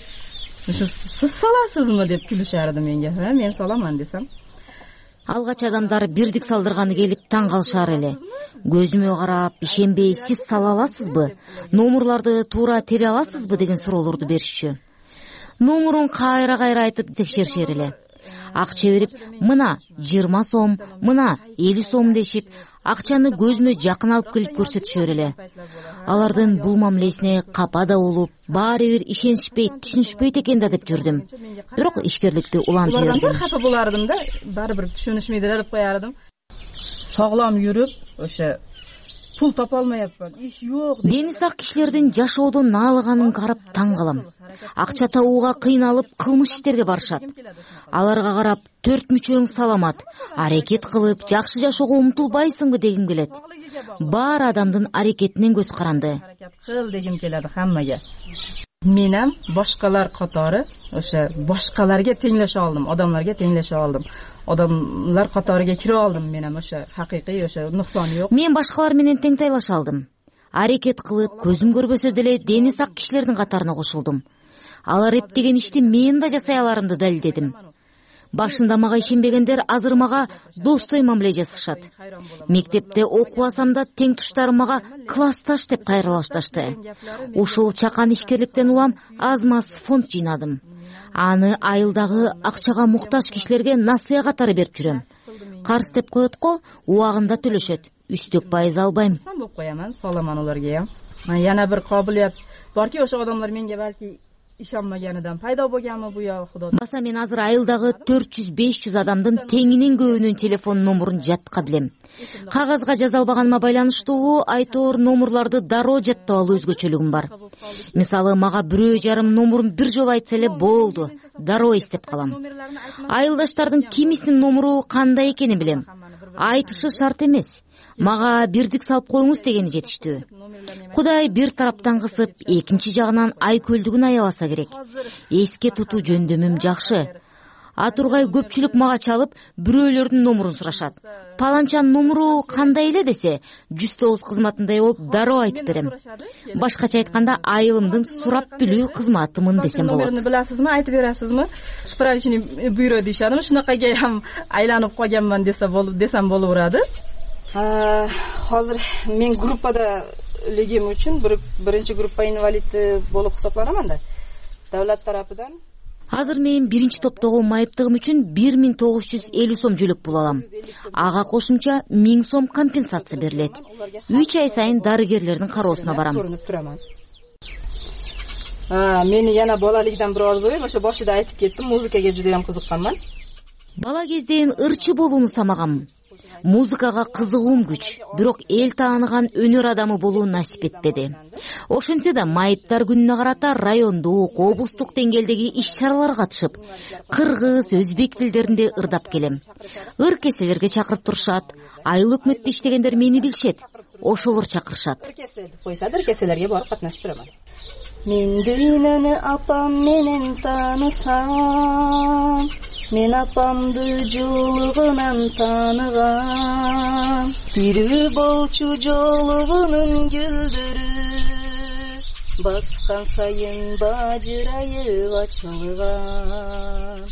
U: сиз саласызмы деп күлүшөрдү менге. Мен саламан десем.
V: Алгач адамдар бирдик салдырганы келип таң калышар эле. Көзүмө карап, ишенбей, сиз сала аласызбы? Номурларды туура тере аласызбы деген суроолорду беришчү. Номурун кайра айтып текшеришер эле. Акча берип, мына 20 сом, мына 50 сом дешип, акчаны көзүмө жакын алып келип көрсөтүшөр эле. Алардын бул мамилесине капа да болуп, баары бир ишенишпейт, түшүнүшпөйт экен да деп жүрдүм. Бирок ишкерликти улантып бердим.
U: Улардан капа болардым да, баары бир түшүнүшмөйдү деп коярдым. Саглам жүрүп, ошо пул тапа алмайапман. Иш жок.
V: Дени сак кишилердин жашоодон наалыганын карап таң калам. Акча табууга кыйналып, кылмыш иштерге барышат. Аларга карап, 4 мүчөң саламат, аракет кылып, жакшы жашоого умтулбайсыңбы дегим келет. Бар адамдын аракетинен көз каранды.
U: Кыл дегим келет хаммага. Менем башкалар катары, ошо башкаларга теңлеше алдым, адамдарга теңлеше алдым. Адамдар катарыга кире алдым менем, ошо хакыйкый, ошо нуксан жок.
V: Мен башкалар менен тең тайлаша алдым. Аракет кылып, көзүм көрбөсө деле дени сак кишилердин катарына кошулдум. Алар эптеген ишти мен да жасай аларымды далилдедим. Башында мага ишенбегендер азыр мага достой мамиле жасашат. Мектепте окубасам да тең туштарым мага классташ деп кайрылашташты. Ушул чакан ишкерликтен улам аз-маз фонд жыйнадым. Аны айылдагы акчага муктаж кишилерге насыя катары берип жүрөм. Карыз деп коет го, убагында төлөшөт. Үстөк пайыз албайм.
U: Сан болуп кояман, саламан аларга. Яна бир кабылет барки, ошо адамдар менге балки ишенмегенидан пайда болгонму бу я Кудо.
V: Баса мен азыр айылдагы 400-500 адамдын теңинен көбүнүн телефон номурун жатка билем. Кагазга жаза албаганыма байланыштуу айтор номурларды дароо жаттап алуу өзгөчөлүгүм бар. Мисалы мага бирөө жарым номурун бир жолу айтса эле болду, дароо эстеп калам. Айылдаштардын кимисинин номуру кандай экенин билем. Айтышы шарт эмес. Мага бирдик салып коюңуз дегени жетиштүү. Кудай бир тараптан кысып, экинчи жагынан айкөлдүгүн аябаса керек. Эске тутуу жөндөмүм жакшы. Атургай көпчүлүк мага чалып, бирөөлөрдүн номурун сурашат. Паланчанын номуру кандай эле десе, 109 кызматындай болуп дароо айтып берем. Башкача айтканда, айылымдын сурап билүү кызматымын десем болот.
U: Номерин биласызмы, айтып бересизми? Справочный бюро дешадым, шунакайга ham айланып койгонман десем болуп турады. Азыр мен группада легим үчүн биринчи группа инвалиди болуп хесапланаман да. Давлат тарапынан.
V: Азыр мен биринчи топтогу майыптыгым үчүн 1950 сом жөлөк пул алам. Ага кошумча 1000 сом компенсация берилет. 3 ай сайын дарыгерлердин кароосуна барам.
U: Мени яна балалыгдан бир арзу бар, ошо башында айтып кеттим, музыкага жудайам кызыкканман.
V: Бала кезден ырчы болууну самагам. Музыкага кызыгуум күч, бирок эл тааныган өнөр адамы болуу насип этпеди. Ошентсе да майыптар күнүнө карата райондук, облустук деңгээлдеги иш-чараларга катышып, кыргыз, өзбек тилдеринде ырдап келем. Ыр кеселерге чакырып турушат, айыл өкмөттө иштегендер мени билишет, ошолор чакырышат.
U: Койшат, ыр кеселерге барып катнашып турам.
T: Мен дүйнөнү апам менен таанысам, мен апамды жолугунан тааныгам. Тирүү болчу жолугунун гүлдөрү, баскан сайын бажырайып ачылган.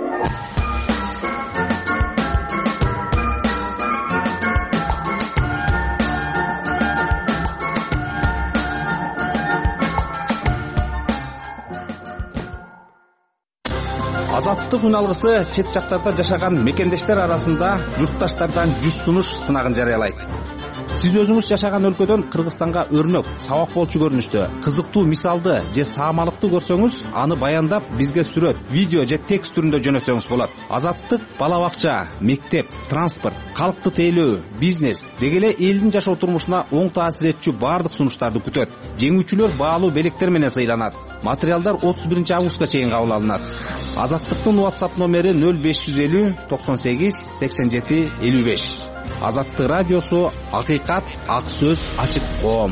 C: Азаттык үн алгысы чет жактарда жашаган мекендештер арасында журтташтардан 100 сунуш сынагын жарыялайт. Сиз өзүңүз жашаган өлкөдөн Кыргызстанга өрнөк, сабак болчу көрүнүштө, кызыктуу мисалды же саамалыкты көрсөңүз, аны баяндап бизге сүрөт, видео же текст түрүндө жөнөтсөңүз болот. Азаттык бала бакча, мектеп, транспорт, калкты тейлөө, бизнес деги эле элдин жашоо турмушуна оң таасир этчү баардык сунуштарды күтөт. Жеңүүчүлөр баалуу белектер менен сыйланат. Материалдар 31 августка чейин кабыл алынат. Азаттыктын WhatsApp номери 0550 98 87 55. Азаттык радиосу, акыйкат, ак сөз, ачык коом.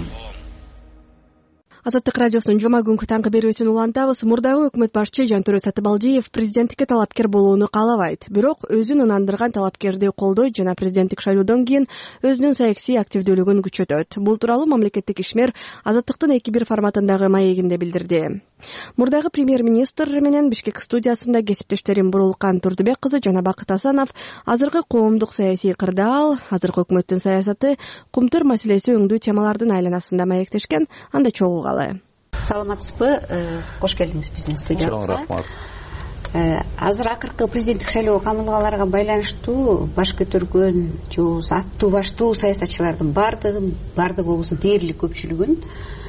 A: Азаттык радиосунун жума күнкү таңкы берүүсүн улантабыз. Мурдагы өкмөт башчы Жантөрө Сатыбалдиев президенттикке талапкер болууну каалабайт. Бирок өзүн ынандырган талапкерди колдойт жана президенттик шайлоодон кийин өзүнүн саясий активдүүлүгүн күчөтөт. Бул тууралуу мамлекеттик ишмер Азаттыктын 2-1 форматындагы маегинде билдирди. Мурдагы премьер-министр менен Бишкек студиясында кесиптештерим Бурулкан Турдубек кызы жана Бакыт Асанов азыркы коомдук саясий кырдаал, азыркы өкмөттүн саясаты, кумтур маселеси өңдүү темалардын айланасында маектешкен. Анда чогуу
R: Саламатсызбы, кош келдиңиз биздин студиябызга.
L: Чоң рахмат.
R: Азыр акыркы президенттик шайлоо камылгаларга байланыштуу баш көтөргөн же аттуу баштуу саясатчылардын бардыгы болбосо дээрлик көпчүлүгүн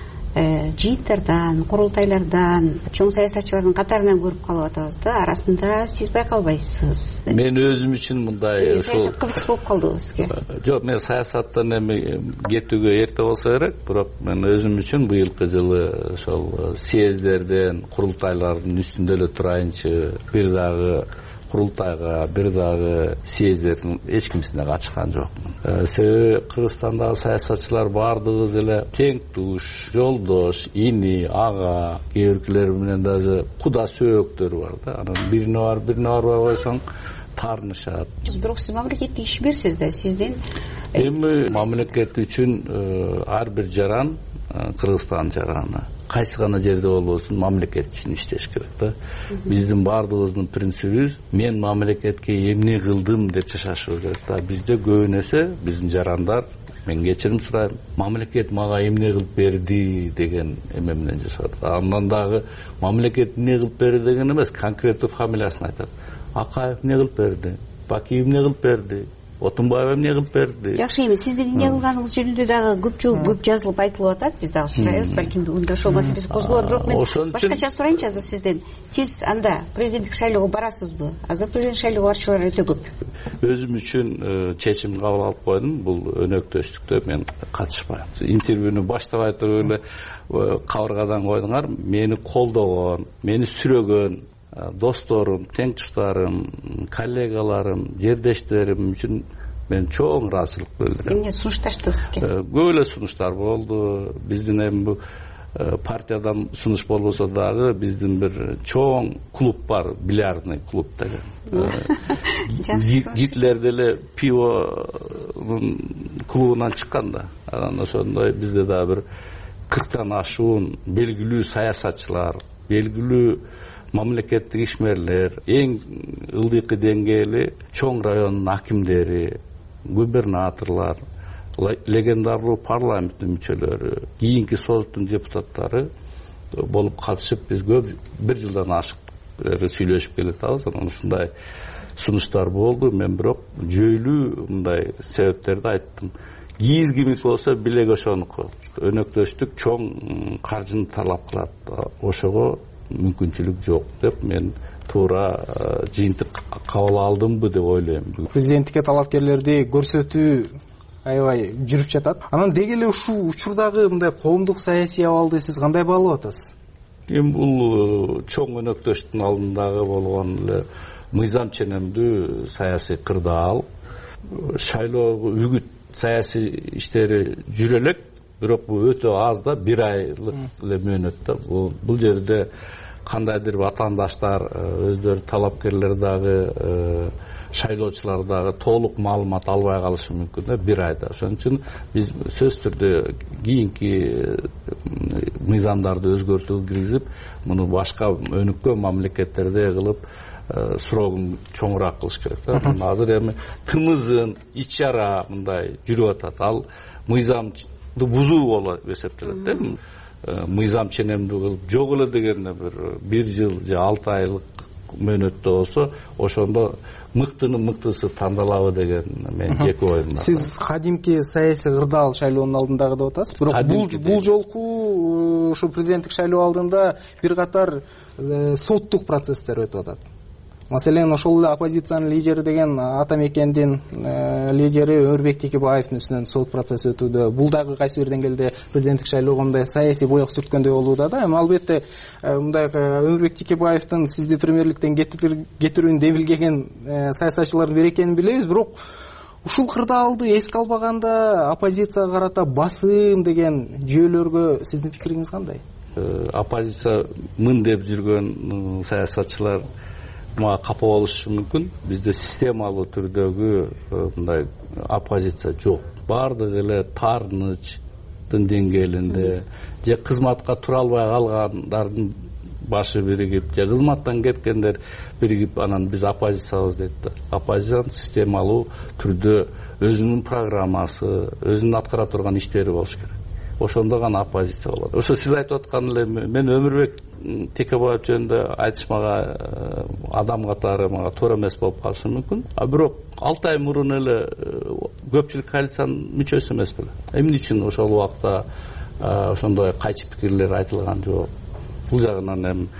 R: жыйынтардан, курултайлардан, чоң саясатчылардын катарынан көрүп калып атабыз да. Арасында сиз байкалбайсыз.
D: Мен өзүм үчүн мындай ушул
R: кызыкчу болуп калдыбы сизге?
D: Жок, мен саясаттан эми кетүүгө эрте болсо керек, бирок мен өзүм үчүн быйылкы жылы ошол съездерден, курултайлардын үстүндө эле турайынчы, бир дагы курултайга, бир дагы съездердин эч кимсине катышкан жокмун. Себеби Кыргызстандагы саясатчылар баардыгыбыз эле тең туш, жолдош, ини, ага, кээ биркилер менен даже куда сөөктөр бар да. Анан бирине барбай койсоң таарынышат.
R: Бирок сиз мамлекеттик ишмерсиз да, сиздин
D: эми мамлекет үчүн ар бир жаран Кыргызстан жараны кайсы гана жерде болбосун мамлекет үчүн иштеш керек да. Биздин баардыгыбыздын принцибибиз мен мамлекетке эмне кылдым деп жашашыбыз керек да. Бизде көбүн эсе биздин жарандар мен кечирим сурайм, мамлекет мага эмне кылып берди деген эме менен жашат. Андан дагы мамлекет эмне кылып берди деген эмес, конкреттүү фамилиясын айтат. Акаев эмне кылып берди, Бакиев эмне кылып берди, Отунбаев эмне кылып берди.
R: Жакшы, эми сиздин эмне кылганыңыз жөнүндө дагы көп жазылып айтылып атат. Биз дагы сурайбыз, балким бүгүн ошол маселеси козголор. Бирок мен башкача сурайынчы азыр сизден. Сиз анда президенттик шайлоого барасызбы? Азыр президенттик шайлоого барчулар өтө көп.
D: Өзүм үчүн чечим кабыл алып койдум. Бул өнөктөштүктө мен катышпайм. Интервьюну баштабай туруп эле кабыргадан койдуңар. Мени колдогон, мени сүрөгөн досторум, тең туштарым, коллегаларым, жердештерим үчүн мен чоң ыраазычылык билдирем.
R: Эмне сунушташты сизге?
D: Көп эле сунуштар болду. Биздин эми бу партиядан сунуш болбосо дагы биздин бир чоң клуб бар, бильярдный клуб деген. Гитлер деле пивонун клубунан чыккан да. Анан ошондой бизде дагы бир 40тан ашуун белгилүү саясатчылар, белгилүү мамлекеттик ишмерлер, эң ылдыйкы деңгээли чоң райондун акимдери, губернаторлар, легендарлуу парламенттин мүчөлөрү, кийинки соттун депутаттары болуп катышып биз көп бир жылдан ашык сүйлөшүп келатабыз. Анан ушундай сунуштар болду. Мен бирок жөйлүү мындай себептерди айттым. Кийиз кимики болсо билеги ошонуку. Өнөктөштүк чоң каржыны талап кылат. Ошого мүмкүнчүлүк жок деп мен туура жыйынтык кабыл алдымбы деп ойлойм.
E: Президенттикке талапкерлерди көрсөтүү аябай жүрүп жатат. Анан деги эле ушул учурдагы мындай коомдук саясий абалды сиз кандай баалап атасыз?
D: Эми бул чоң өнөктөштүн алдындагы болгон эле мыйзам ченемдүү саясий кырдаал. Шайлоого үгүт саясий иштери жүрө элек, бирок бул өтө аз да, 1 айлык эле мөөнөт да. Бул жерде кандайдыр ватандаштар, өздөрү талапкерлер дагы, шайлоочулар дагы толук маалымат албай калышы мүмкүн да 1 айда. Ошон үчүн биз сөзсүз түрдө кийинки мыйзамдарды өзгөртүүгө киргизип, муну башка өнүккөн мамлекеттерде кылып срогун чоңураак кылыш керек да. Азыр эми тымызын ич чара мындай жүрүп атат. Ал мыйзамды бузуу болуп эсептелет да. Мыйзам ченемдүү кылып жок эле дегенде 1 жыл же 6 айлык мөөнөттө болсо, ошондо мыктынын мыктысы тандалабы деген менин жеке оюм.
E: Сиз кадимки саясий кырдаал шайлоонун алдындагы деп атасыз. Бирок бул жолку ушу президенттик шайлоо алдында бир катар соттук процесстер өтүп атат. Маселен, ошол эле оппозициянын лидери деген Ата Мекендин лидери Өмүрбек Текебаевдин үстүнөн сот процесси өтүүдө. Бул дагы кайсы бир деңгээлде президенттик шайлоого мындай саясий боек сүрткөндөй болууда да. Эми албетте мындай Өмүрбек Текебаевдин сизди премьерликтен кетирүүнү демилгеген саясатчылардын бири экенин билебиз, бирок ушул кырдаалды эске албаганда оппозицияга карата басым деген жүйөлөргө сиздин пикириңиз кандай?
D: Оппозиция мын деп жүргөн саясатчылар мага капа болушу мүмкүн. Бизде системалуу түрдөгү мындай оппозиция жок. Бардыгы эле таарынычтын деңгээлинде же кызматка тура албай калгандардын башы биригип, же кызматтан кеткендер биригип, анан биз оппозициябыз дейт да. Оппозициянын системалуу түрдө өзүнүн программасы, өзүнүн аткара турган иштери болуш керек. Ошондо гана оппозиция болот. Ошо сиз айтып аткан эле мен Өмүрбек Текебаев жөнүндө айтышмага адам катары мага туура эмес болуп калышы мүмкүн. Бирок 6 ай мурун эле көпчүлүк коалициянын мүчөсү эмес беле. Эмне үчүн ошол убакта ошондой кайчы пикирлер айтылган жок? Бул жагынан эми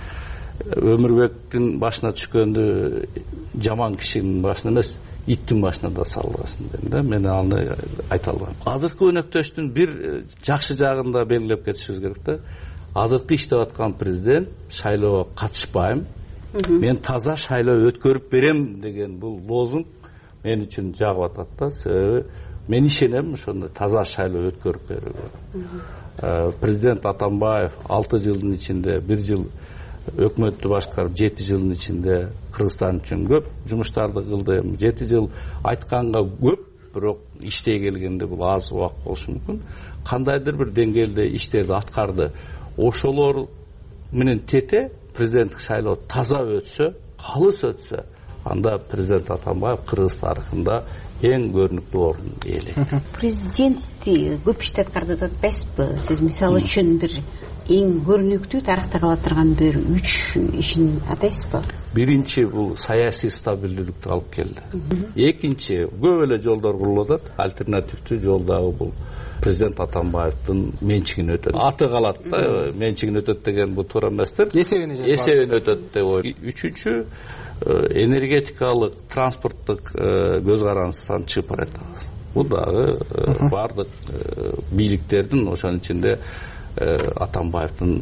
D: Өмүрбектин башына түшкөндү жаман кишинин башына эмес, иттин башына да салбасын дейм да. Мен аны айта албайм. Азыркы өнөктөштүн бир жакшы жагын да белгилеп кетишибиз керек да. Азыркы иштеп аткан президент шайлоого катышпайм, мен таза шайлоо өткөрүп берем деген бул лозунг мен үчүн жагып атат да. Себеби мен ишенем ошондой таза шайлоо өткөрүп берүүгө. Президент Атамбаев 6 жылдын ичинде 1 жыл өкмөттү башкарып, 7 жылдын ичинде Кыргызстан үчүн көп жумуштарды кылды. 7 жыл айтканга көп, бирок иштей келгенде бул аз убакыт болушу мүмкүн. Кандайдыр бир деңгээлде иштерди аткарды. Ошолор менен тете президенттик шайлоо таза өтсө, калыс өтсө, анда президент Атамбаев Кыргыз тарыхында эң көрүнүктүү орун ээлейт.
R: Президент көп ишти аткарды деп атпайсызбы? Сиз мисалы үчүн бир эң көрүнүктүү тарыхта кала турган бир 3 ишин атайсызбы?
D: Биринчи бул саясий стабилдүүлүктү алып келди. Экинчи көп эле жолдор курулуп атат. Альтернативдүү жол дагы бул президент Атамбаевдин менчигине өтөт. Аты калат да, менчигине өтөт деген бул туура эместир. Эсебине өтөт деп ой. Үчүнчү энергетикалык, транспорттук көз карандысынан чыгып барат. Бул дагы бардык бийликтердин ошонун ичинде Атамбаевдин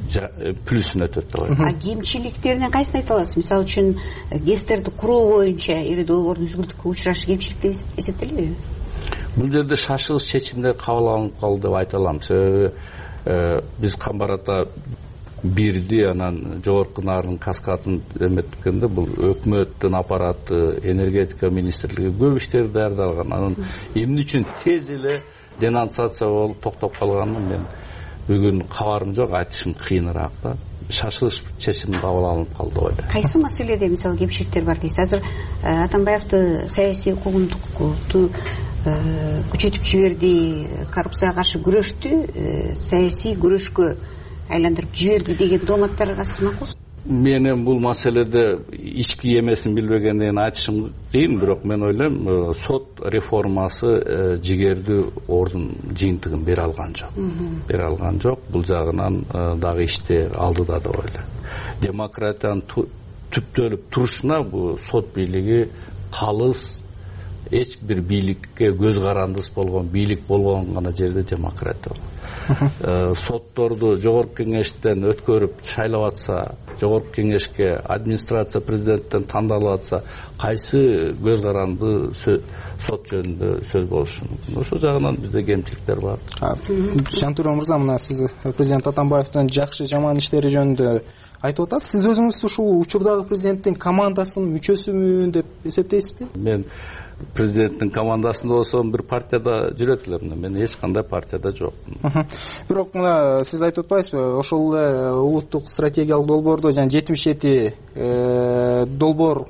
D: плюсун өтөт деп ойлойм.
R: Кемчиликтеринен кайсын айта аласыз? Мисалы үчүн ГЭСтерди куруу боюнча ири долбоордун үзгүлтүккө учурашы кемчилик деп эсептелеби?
D: Бул жерде шашылыш чечимдер кабыл алынып калды деп айта алам. Себеби биз Камбарата бирди, анан жогорку нарын каскадын эметкенде бул өкмөттүн аппараты, энергетика министрлиги көп иштерди даярдалган. Анан эмне үчүн тез эле денонсация болуп токтоп калганын мен бүгүн кабарым жок, айтышым кыйыныраак да. Шашылыш чечим кабыл алынып калды деп ойлойм.
R: Кайсы маселеде мисалы кемчиликтер бар дейсиз? Азыр Атамбаевди саясий коомдукту күчөтүп жиберди, коррупцияга каршы күрөштү саясий күрөшкө айландырып жиберди деген дооматтарга сиз макулсузбу?
D: Мен бул маселеде ички эмесин билбегенден айтышым кыйын, бирок мен ойлойм сот реформасы жигердүү ордун жыйынтыгын бере алган жок. Бере алган жок. Бул жагынан дагы иштер алдыда деп ойлойм. Демократиянын түптөлүп турушуна бул сот бийлиги калыс, эч бир бийликке көз карандысыз болгон бийлик болгон гана жерде демократия болот. Сотторду жогорку кеңештен өткөрүп шайлап атса, жогорку кеңешке администрация президенттен тандалып атса, кайсы көз каранды сот жөнүндө сөз болушу мүмкүн? Ошол жагынан бизде кемчиликтер бар.
E: Жантура мырза, мына сиз президент Атамбаевдин жакшы жаман иштери жөнүндө айтып атасыз. Сиз өзүңүздү ушул учурдагы президенттин командасынын мүчөсүмүн деп эсептейсизби?
D: Мен президенттин командасында болсом бир партияда жүрөт элем. Мен эч кандай партияда жокмун.
E: Бирок мына сиз айтып атпайсызбы, ошол эле улуттук стратегиялык долбоордо жана 77 долбоор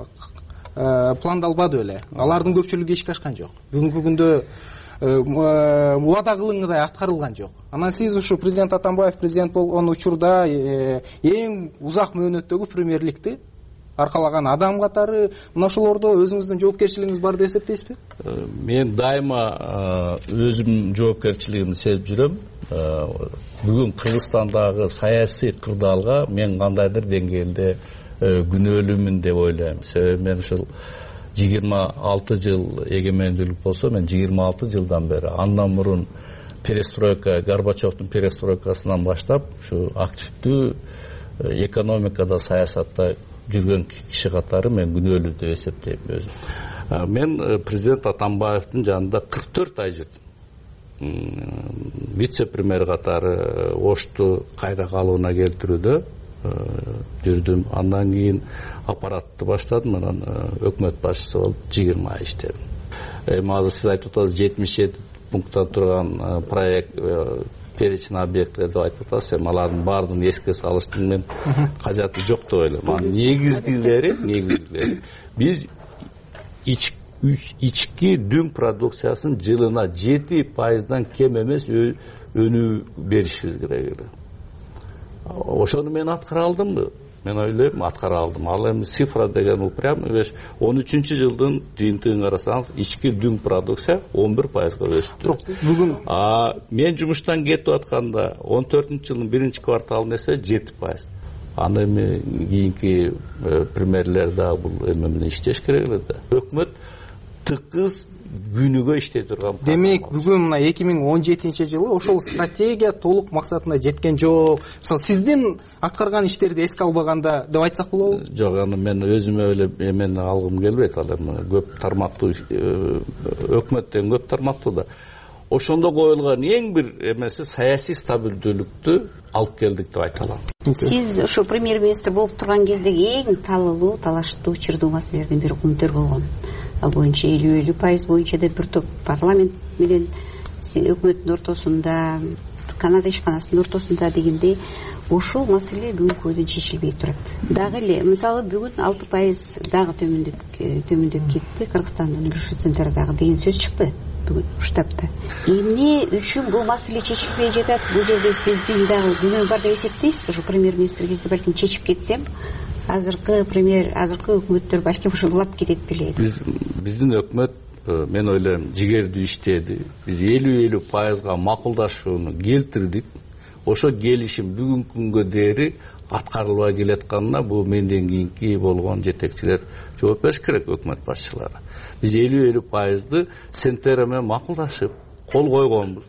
E: пландалбады беле. Алардын көпчүлүгү ишке ашкан жок. Бүгүнкү күндө убада кылынгандай аткарылган жок. Анан сиз ушу президент Атамбаев президент болгон учурда эң узак мөөнөттөгү премьерликти аркалаган адам катары мына ошолордо өзүңүздүн жоопкерчилигиңиз бар деп эсептейсизби?
D: Мен дайыма өзүмдүн жоопкерчилигимди сезип жүрөм. Бүгүн Кыргызстандагы саясий кырдаалга мен кандайдыр деңгээлде күнөөлүүмүн деп ойлойм. Себеби мен ушул 26 жыл эгемендүүлүк болсо, мен 26 жылдан бери андан мурун перестройка, Горбачевдун перестройкасынан баштап ушу активдүү экономикада, саясатта жүргөн киши катары мен күнөөлүү деп эсептейм өзүм. Мен президент Атамбаевдин жанында 44 ай жүрдүм. Вице-премьер катары Ошту кайра калыбына келтирүүдө жүрдүм. Андан кийин аппаратты баштадым, анан өкмөт башчысы болуп 20 ай иштедим. Азыр сиз айтып атасыз 77 пункттан турган проект перечень объекттер деп айтып атасыз. Алардын баардыгын эске салыштын мен кажаты жок деп ойлойм. Анын негизгилери биз ички дүң продукциясын жылына 7%дан кем эмес өнүү беришибиз керек. Ошону мен аткара алдымбы? Мен ойлойм, аткара алдым. Ал эми цифра деген бул прям 13 жылдын жыйынтыгын карасаңыз, ички дүң продукция 11%га өстү.
E: Бүгүн
D: мен жумуштан кетип атканда 14-жылдын 1-кварталын эсе 7%. Аны эми кийинки премьерлер да бул эме менен иштеш керек эле да. Өкмөт тыкыз күнүгө иштей турган.
E: Демек, бүгүн мына 2017-жылы ошол стратегия толук максатына жеткен жок. Мисалы, сиздин аткарган иштерди эске албаганда деп айтсак болобу?
D: Жок, аны мен өзүмө эле эмени алгым келбейт. Ал эми көп тармактуу өкмөттөн көп тармактуу да. Ошондо коюлган эң бир эмеси саясий стабилдүүлүктү алып келдик деп айта алам.
R: Сиз ошо премьер-министр болуп турган кездеги эң талаалуу, талаштуу, чырдуу маселелердин бири Кумтөр болгон. Ал боюнча 50% боюнча да бир топ парламент менен өкмөттүн ортосунда, Канада ишканасынын ортосунда дегенде ошол маселе бүгүнкү күндө чечилбей турат. Дагы эле мисалы бүгүн 6% дагы төмөндөп кетти. Кыргызстандын үлүшү центрдагы деген сөз чыкты бүгүн уштапта. Эмне үчүн бул маселе чечилбей жатат? Бул жерде сиздин дагы күнөө бар деп эсептейсизби? Ошо премьер-министр кезде балким чечип кетсем, азыркы өкмөттөр балким ошо улап кетет беле.
D: Биздин өкмөт, мен ойлойм, жигердүү иштеди. Биз 50-50%га макулдашууну келтирдик. Ошо келишим бүгүнкү күнгө дээри аткарылбай келатканына бул менден кийинки болгон жетекчилер жооп бериш керек, өкмөт башчылары. Биз 50-50%ды Сентера менен макулдашып, кол койгонбуз.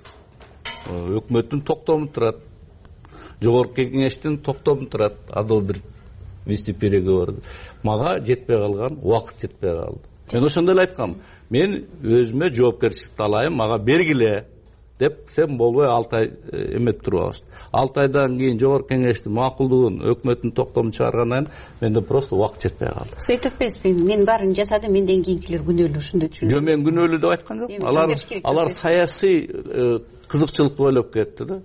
D: Өкмөттүн токтому турат, жогорку кеңештин токтому турат. Адо бир вице-переговорду. Мага жетпей калган, убакыт жетпей калды. Мен ошондой эле айткам. Мен өзүмө жоопкерчиликти алайын, мага бергиле деп, сен болбой 6 ай эмеп турабыз. 6 айдан кийин жогорку кеңештин макулдугун, өкмөттүн токтомун чыгаргандан менде просто убакыт жетпей калды.
R: Сиз айтып атпайсызбы, мен баарын жасадым, менден кийинкилер күнөөлүү, ошондой түшүнүп.
D: Жок, мен күнөөлүү деп айткан жокмун. Алар саясий кызыкчылыкты ойлоп кетти да.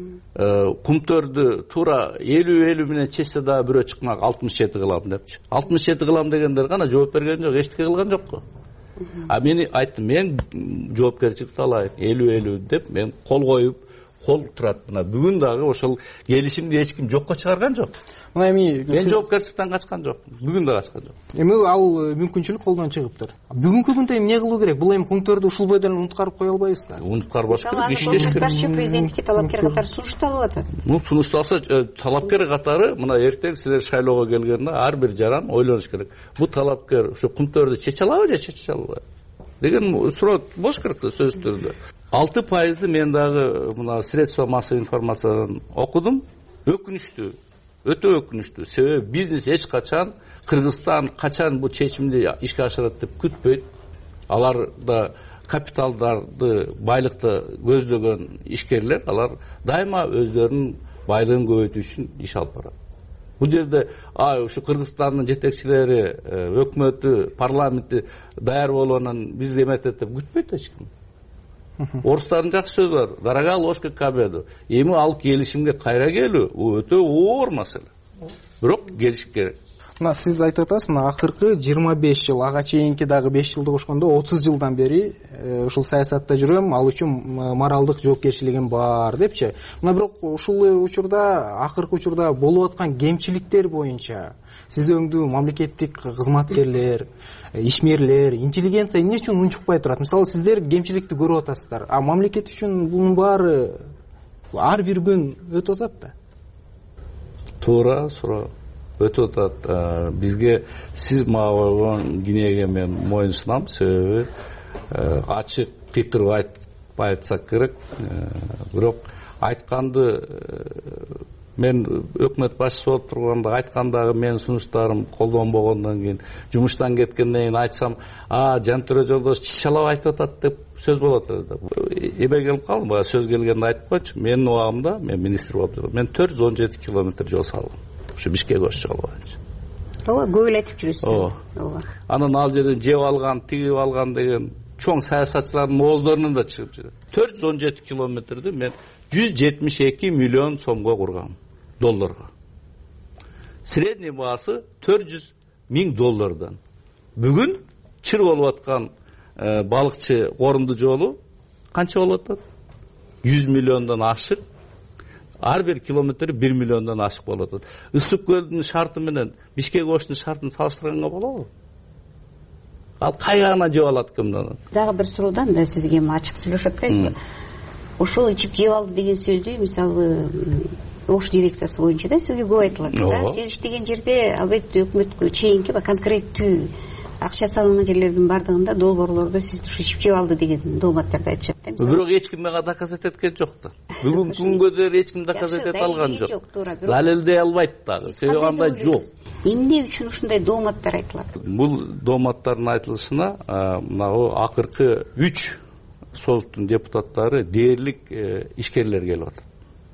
D: Кумтөрдү туура 50-50 менен чечсе да бирөө чыкмак 67 кылам депчи. 67 кылам дегендер гана жооп берген жок, эчтеке кылган жокко. Мен айттым, мен жоопкерчиликти алайын, 50-50 деп мен кол коюп, кол турат. Мына бүгүн дагы ошол келишимди эч ким жокко чыгарган жок.
E: Мына эми
D: мен жоопкерчиликтен качкан жокмун, бүгүн да качкан жокмун.
E: Эми ал мүмкүнчүлүк колдон чыгыптыр. Бүгүнкү күндө эмне кылуу керек? Бул эми пункттерди ушул бойдон унуткарып кое албайбыз да.
D: Унуткарбаш керек, иштеш керек.
R: Президентке талапкер катары сунушталып атат.
D: Сунушталса талапкер катары мына эртең силер шайлоого келгенде ар бир жаран ойлонуш керек. Бул талапкер ушу кумтөрдү чече алабы же чече албайбы деген суроо болуш керек да сөз түрүндө. 6% мен дагы мына средства массовой информациядан окудум. Өкүнүчтүү, өтө өкүнүчтүү. Себеби бизнес эч качан Кыргызстан качан бул чечимди ишке ашырат деп күтпөйт. Алар да капиталдарды, байлыкты көздөгөн ишкерлер, алар дайыма өздөрүнүн байлыгын көбөйтүү үчүн иш алып барат. Бул жерде ушу Кыргызстандын жетекчилери, өкмөтү, парламенти даяр болгондон биз эметет деп күтпөйт эч ким. Орустардын жакшы сөзү бар. Дорога ложка к обеду. Эми ал келишимге кайра келүү өтө оор маселе. Бирок келиш керек.
E: Мына сиз айтып атасыз, мына акыркы 25 жыл, ага чейинки дагы 5 жылды кошкондо 30 жылдан бери ушул саясатта жүрөм, ал үчүн моралдык жоопкерчилигим бар депчи. Мына бирок ушул учурда, акыркы учурда болуп аткан кемчиликтер боюнча сиз өңдүү мамлекеттик кызматкерлер, ишмерлер, интеллигенция эмне үчүн унчукпай турат? Мисалы, сиздер кемчиликти көрүп атасыздар, а мамлекет үчүн бунун баары ар бир күн өтүп атат да.
D: Туура суроо. Өтүп атат. Бизге сиз мага койгон кинеге мен моюнсунам, себеби ачык пикир айтсак керек. Бирок айтканды мен өкмөт башчысы болуп турганда айткандагы менин сунуштарым колдонбогондон кийин, жумуштан кеткенден кийин айтсам, Жантөре Жолдош чычалап айтып атат деп сөз болот. Эме келип калдым, бага сөз келгенде айтып койчу. Менин убагымда, мен министр болуп жүрдүм. Мен 417 километр жол салдым. Ушу Бишкек жол боюнча.
R: Ооба, көп эле айтып жүрөсүз.
D: Ооба. Анан ал жерден жеп алган, тигип алган деген чоң саясатчылардын ооздорунан да чыгып жүрөт. 417 километрди мен 172 миллион сомго кургам, долларга. Средний баасы 400 миң доллардан. Бүгүн чыр болуп аткан балыкчы корунду жолу канча болуп атат? 100 миллиондон ашык. Ар бир километри 1 миллиондон ашык болот. Ысык көлдүн шарты менен Бишкек оштун шартын салыштырганга болобу? Ал кайгана жеп алат кимден?
R: Дагы бир суроодан да сизге ачык сүйлөшүп атпайсызбы? Ошол ичип жеп алды деген сөздү, мисалы, Ош дирекциясы боюнча да сизге көп айтылат да. Сиз иштеген жерде албетте өкмөткө чейинки конкреттүү акча салынган жерлердин бардыгында долбоорлордо сизди ушу ичип жеп алды деген дооматтарды айтышат да.
D: Бирок эч ким мага доказать эткен жок да. Бүгүнкү күнгө дейин эч ким доказать эте алган жок. Далилдей албайт дагы. Себеби андай жок.
R: Эмне үчүн ушундай дооматтар айтылат?
D: Бул дооматтардын айтылышына мына акыркы 3 соттун депутаттары дээрлик ишкерлер келип атат.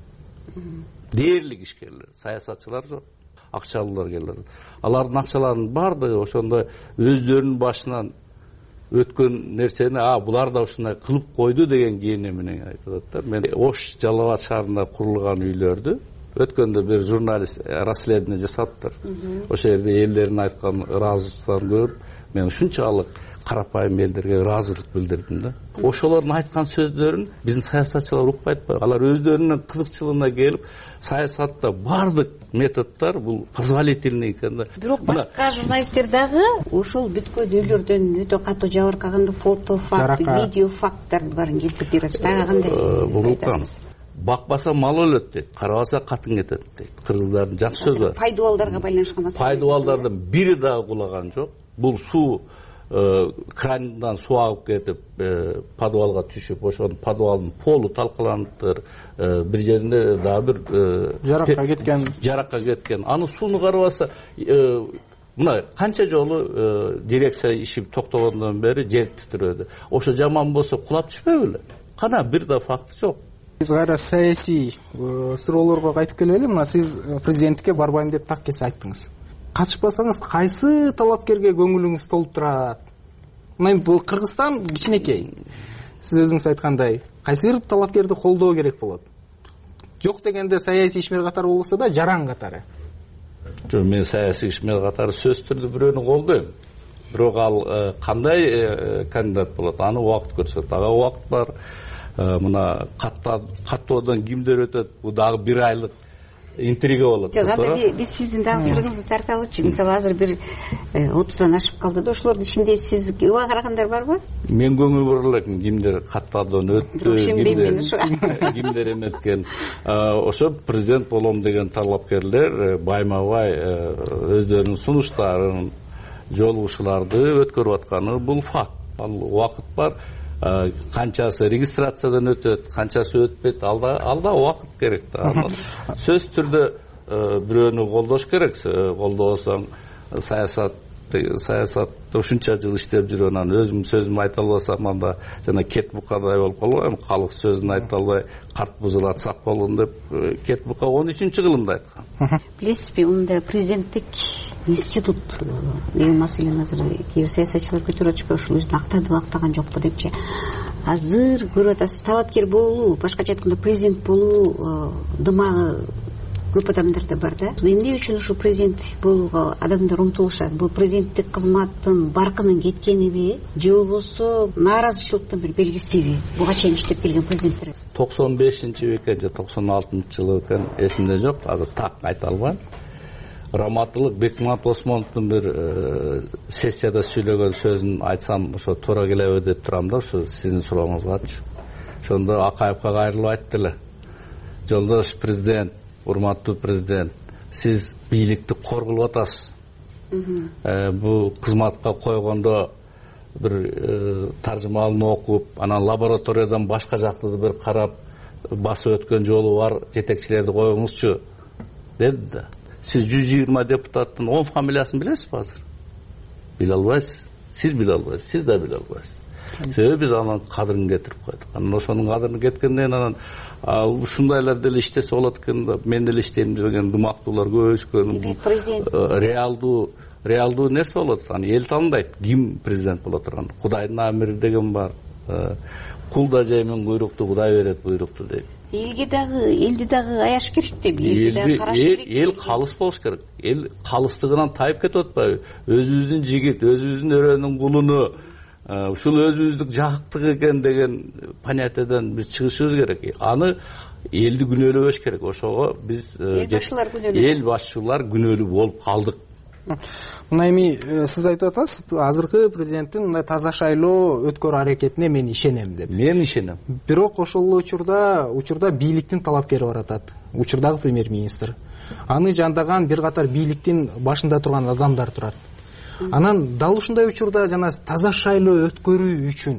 D: Дээрлик ишкерлер, саясатчылар жок. Акчалуулар келет. Алардын акчаларынын бардыгы ошондо өздөрүнүн башынан өткөн нерсени, булар да ушундай кылып койду деген кээне менен айтып атат. Мен Ош Жалал Абад шаарында курулган үйлөрдү өткөндө бир журналист расследование жасаптыр. Ошол жерде элдердин айткан ыраазычылыктарын көрүп, мен ушунчалык карапайым элдерге ыраазычылык билдирдим да. Ошолордун айткан сөздөрүн биздин саясатчылар укпай атпайбы? Алар өздөрүнүн кызыкчылыгына келип, саясатта бардык методдор бул позволительный экен да.
R: Бирок башка журналисттер дагы ошол бүткөн үйлөрдөн өтө катуу жабыркаган фото факт, видео факттардын баарын келтирип берет. Дагы кандай?
D: Бакпаса мал өлөт дейт, карабаса катын кетет дейт. Кыргыздардын жакшы сөзү бар.
R: Пайдубалдарга байланышкан маселе.
D: Пайдубалдардын бири дагы кулаган жок. Бул суу крандан суу агып кетип, подвалга түшүп, ошонун подвалдын полу талкаланыптыр. Бир жеринде дагы бир жаракка кеткен. Аны сууну карабаса, мына канча жолу дирекция иши токтогондон бери жер титирөөдү. Ошо жаман болсо кулап түшпөйбү эле? Кана бир да факт жок.
E: Биз кайра саясий суроолорго кайтып келели. Мына сиз президенттикке барбайм деп так кесе айттыңыз. Катышпасаңыз кайсы талапкерге көңүлүңүз толуп турат? Мына бул Кыргызстан кичинекей. Сиз өзүңүз айткандай, кайсы бир талапкерди колдоо керек болот. Жок дегенде саясий ишмер катары болсо да жаран катары.
D: Жок, мен саясий ишмер катары сөзсүз түрдө бирөөнү колдойм. Бирок ал кандай кандидат болот? Аны убакыт көрсөтөт. Ага убакыт бар. мына каттоодон кимдер өтөт, бул дагы 1 айлык интрига болот.
R: Жок, анда биз сиздин дагы сырыңызды тарта алычу. Мисалы азыр бир 30дан ашып калды да, ошолордун ичинде сиз ыба карагандар барбы?
D: Мен көңүл бурур элекмин, кимдер каттоодон өттү, кимдер эметкен. Ошо президент болом деген талапкерлер байма-бай өздөрүнүн сунуштарын, жолугушууларды өткөрүп атканы бул факт. Ал убакыт бар. Канчасы регистрациядан өтөт, канчасы өтпөйт, алда убакыт керек да. Сөз түрдө бирөөнү колдош керек. Колдобосоң саясатта ушунча жыл иштеп жүрүп, анан өзүм сөзүмдү айта албасам, анда жана кет букадай болуп калбайм. Калк сөзүн айта албай, карт бузулат, сак болгон деп кет бука 13-чү кылымда айткан.
R: Билесизби, мында президенттик институт деген маселени азыр кээ бир саясатчылар көтөрүп атышпайбы, ушул өзүн актадыбы, актаган жокпу депчи. Азыр көрүп атасыз, талапкер болуу, башкача айтканда президент болуу дымагы көп адамдарда бар да. Эмне үчүн ушул президент болууга адамдар умтулушат? Бул президенттик кызматтын баркынын кеткениби, же болбосо нааразычылыктын бир белгисиби? Буга чейин иштеп келген президенттер
D: 95-жылы экен же 96-жылы экен, эсимде жок, азыр так айта албайм. Раматылык Бекмамат Осмоновдун бир сессияда сүйлөгөн сөзүн айтсам, ошо туура келеби деп турам да, ошо сиздин сурооңузгачы. Ошондо Акаевка кайрылып айтты эле: "Жолдош президент, урматтуу президент, сиз бийликти коргулуп атасыз. Бул кызматка койгондо бир таржымалын окуп, анан лабораториядан башка жакты бир карап басып өткөн жолу бар жетекчилерди коюңузчу" деди да. Сиз 120 депутаттын 10 фамилиясын билесизби азыр? Биле албайсыз. Сиз биле албайсыз, сиз да биле албайсыз. Себеби биз анын кадырын кетирип койдук. Анан ошонун кадырын кеткенден анан ушундайлар деле иштесе болот экен да, мен деле иштейм деген дымактуулар көбөйүшкөн. Реалдуу нерсе болот. Аны эл тандайт. Ким президент боло турган? Кудайдын амири деген бар. Кул да жеймин куйрукту, Кудай берет буйрукту дейт.
R: Элди дагы аяш керек деп,
D: эл калыс болуш керек. Эл калыстыгынан тайып кетип атпайбы? Өзүбүздүн жигит, өзүбүздүн өрөөнүн кулуну, ушул өзүбүздүк жактык экен деген понятиядан биз чыгышыбыз керек. Аны элди күнөөлөбөш керек. Ошого биз эл башчылар күнөөлүү болуп калдык.
E: Мына эми сиз айтып атасыз, азыркы президенттин мындай таза шайлоо өткөрүү аракетине мен ишенем деп.
D: Мен ишенем.
E: Бирок ошол учурда бийликтин талапкери бар атат. Учурдагы премьер-министр. Аны жандаган бир катар бийликтин башында турган адамдар турат. Анан дал ушундай учурда жана таза шайлоо өткөрүү үчүн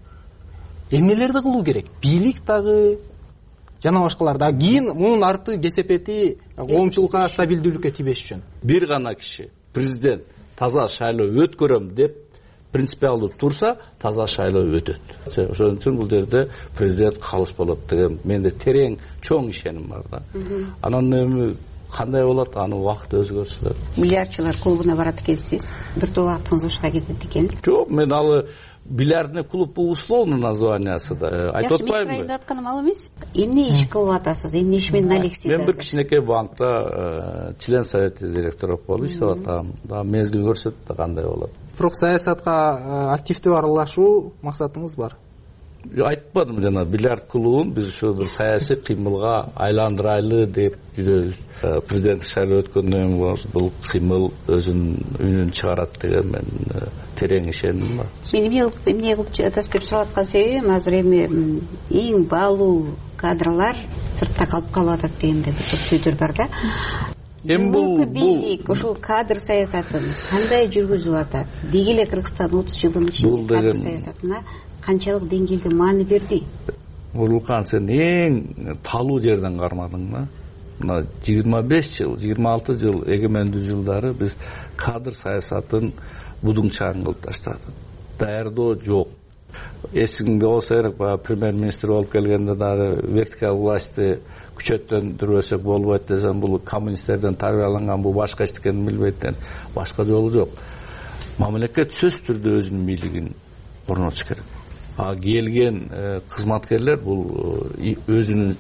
E: эмнелерди кылуу керек? Бийлик дагы жана башкалар да. Кийин мунун арты кесепети коомчулукка, стабилдүүлүккө тийбеш үчүн.
D: Бир гана киши президент таза шайлоо өткөрөм деп принципиалдуу турса, таза шайлоо өтөт. Ошон үчүн бул жерде президент калыс болот деген менде терең, чоң ишеним бар да. Анан эми кандай болот, аны убакыт өзгөрсө.
R: Миллиардчылар клубуна барат экенсиз. Бир топ актыңыз ушуга кетет экен.
D: Жок, мен алы бильярдный клуб условно названиясы да. Айтып атпаймынбы?
R: Жакшы, мен айтканым ал эмес. Эмне иш кылып атасыз? Эмне иш менен алексиз?
D: Мен бир кичинекей банкта член совета директору болуп иштеп атам. Да, мезгил көрсөтөт да кандай болот.
E: Бирок саясатка активдүү аралашуу максатыңыз бар.
D: Айтпадым жана, бильярд клубун биз ошо бир саясий кыймылга айландырайлы деп жүрөбүз. Президент шайлоо өткөндөн кийин бул кыймыл өзүнүн үнүн чыгарат деген мен терең ишеним бар.
R: Мен эмне кылып атасыз деп сурап аткан себебим, азыр эми эң баалуу кадрлар сыртта калып атат дегенде бир сөздөр бар да. Эми бул бийлик ошол кадр саясатын кандай жүргүзүп атат? Деги эле Кыргызстан 30 жылдын ичинде кадр саясатына канчалык деңгээлде маани берди?
D: Урулкан, сен эң талуу жерден кармадың да. Мына 25 жыл, 26 жыл эгемендүү жылдары биз кадр саясатын будуңчаң кылып таштадык. Даярдоо жок. Эсиңде болсо керек, премьер-министр болуп келгенде дагы вертикаль властьты күчөттүрбөсөк болбойт десем, бул коммунисттерден тарбияланган, бул башка эчтекени билбейт. Башка жолу жок. Мамлекет сөз түрдө өзүнүн бийлигин орнотуш керек. Келген кызматкерлер бул өзүнүн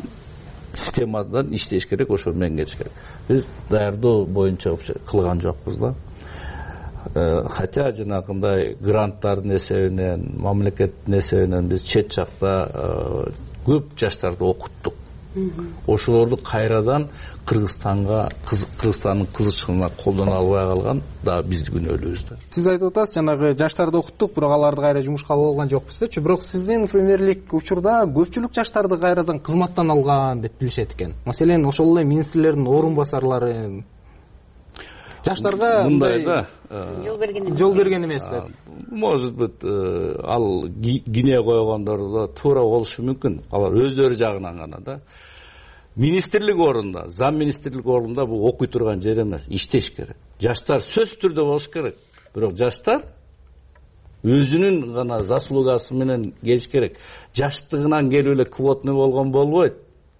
D: системадан иштеш керек, ошо менен кетиш керек. Биз даярдоо боюнча кылган жокпуз да. хотя жанагындай гранттардын эсебинен, мамлекеттин эсебинен биз чет жакта көп жаштарды окуттук. Ошолорду кайрадан Кыргызстандын кызычына колдоно албай калган да биздин күнөөлүбүз да.
E: Сиз айтып атасыз, жанагы жаштарды окуттук, бирок аларды кайра жумушка ала алган жокпуз депчи. Бирок сиздин премьерлик учурда көпчүлүк жаштарды кайрадан кызматтан алган деп билишет экен. Маселен, ошол эле министрлердин орун басарлары жаштарга
D: мындай да
E: жол берген эмес деп.
D: Может быть, ал кине койгондор да туура болушу мүмкүн. Алар өздөрү жагынан гана да. Министрлик орунда, зам министрлик орунда бул окуй турган жер эмес, иштеш керек. Жаштар сөзсүз түрдө болуш керек. Бирок жаштар өзүнүн гана заслугасы менен келиш керек. Жаштыгынан келип эле квотный болгон болбойт.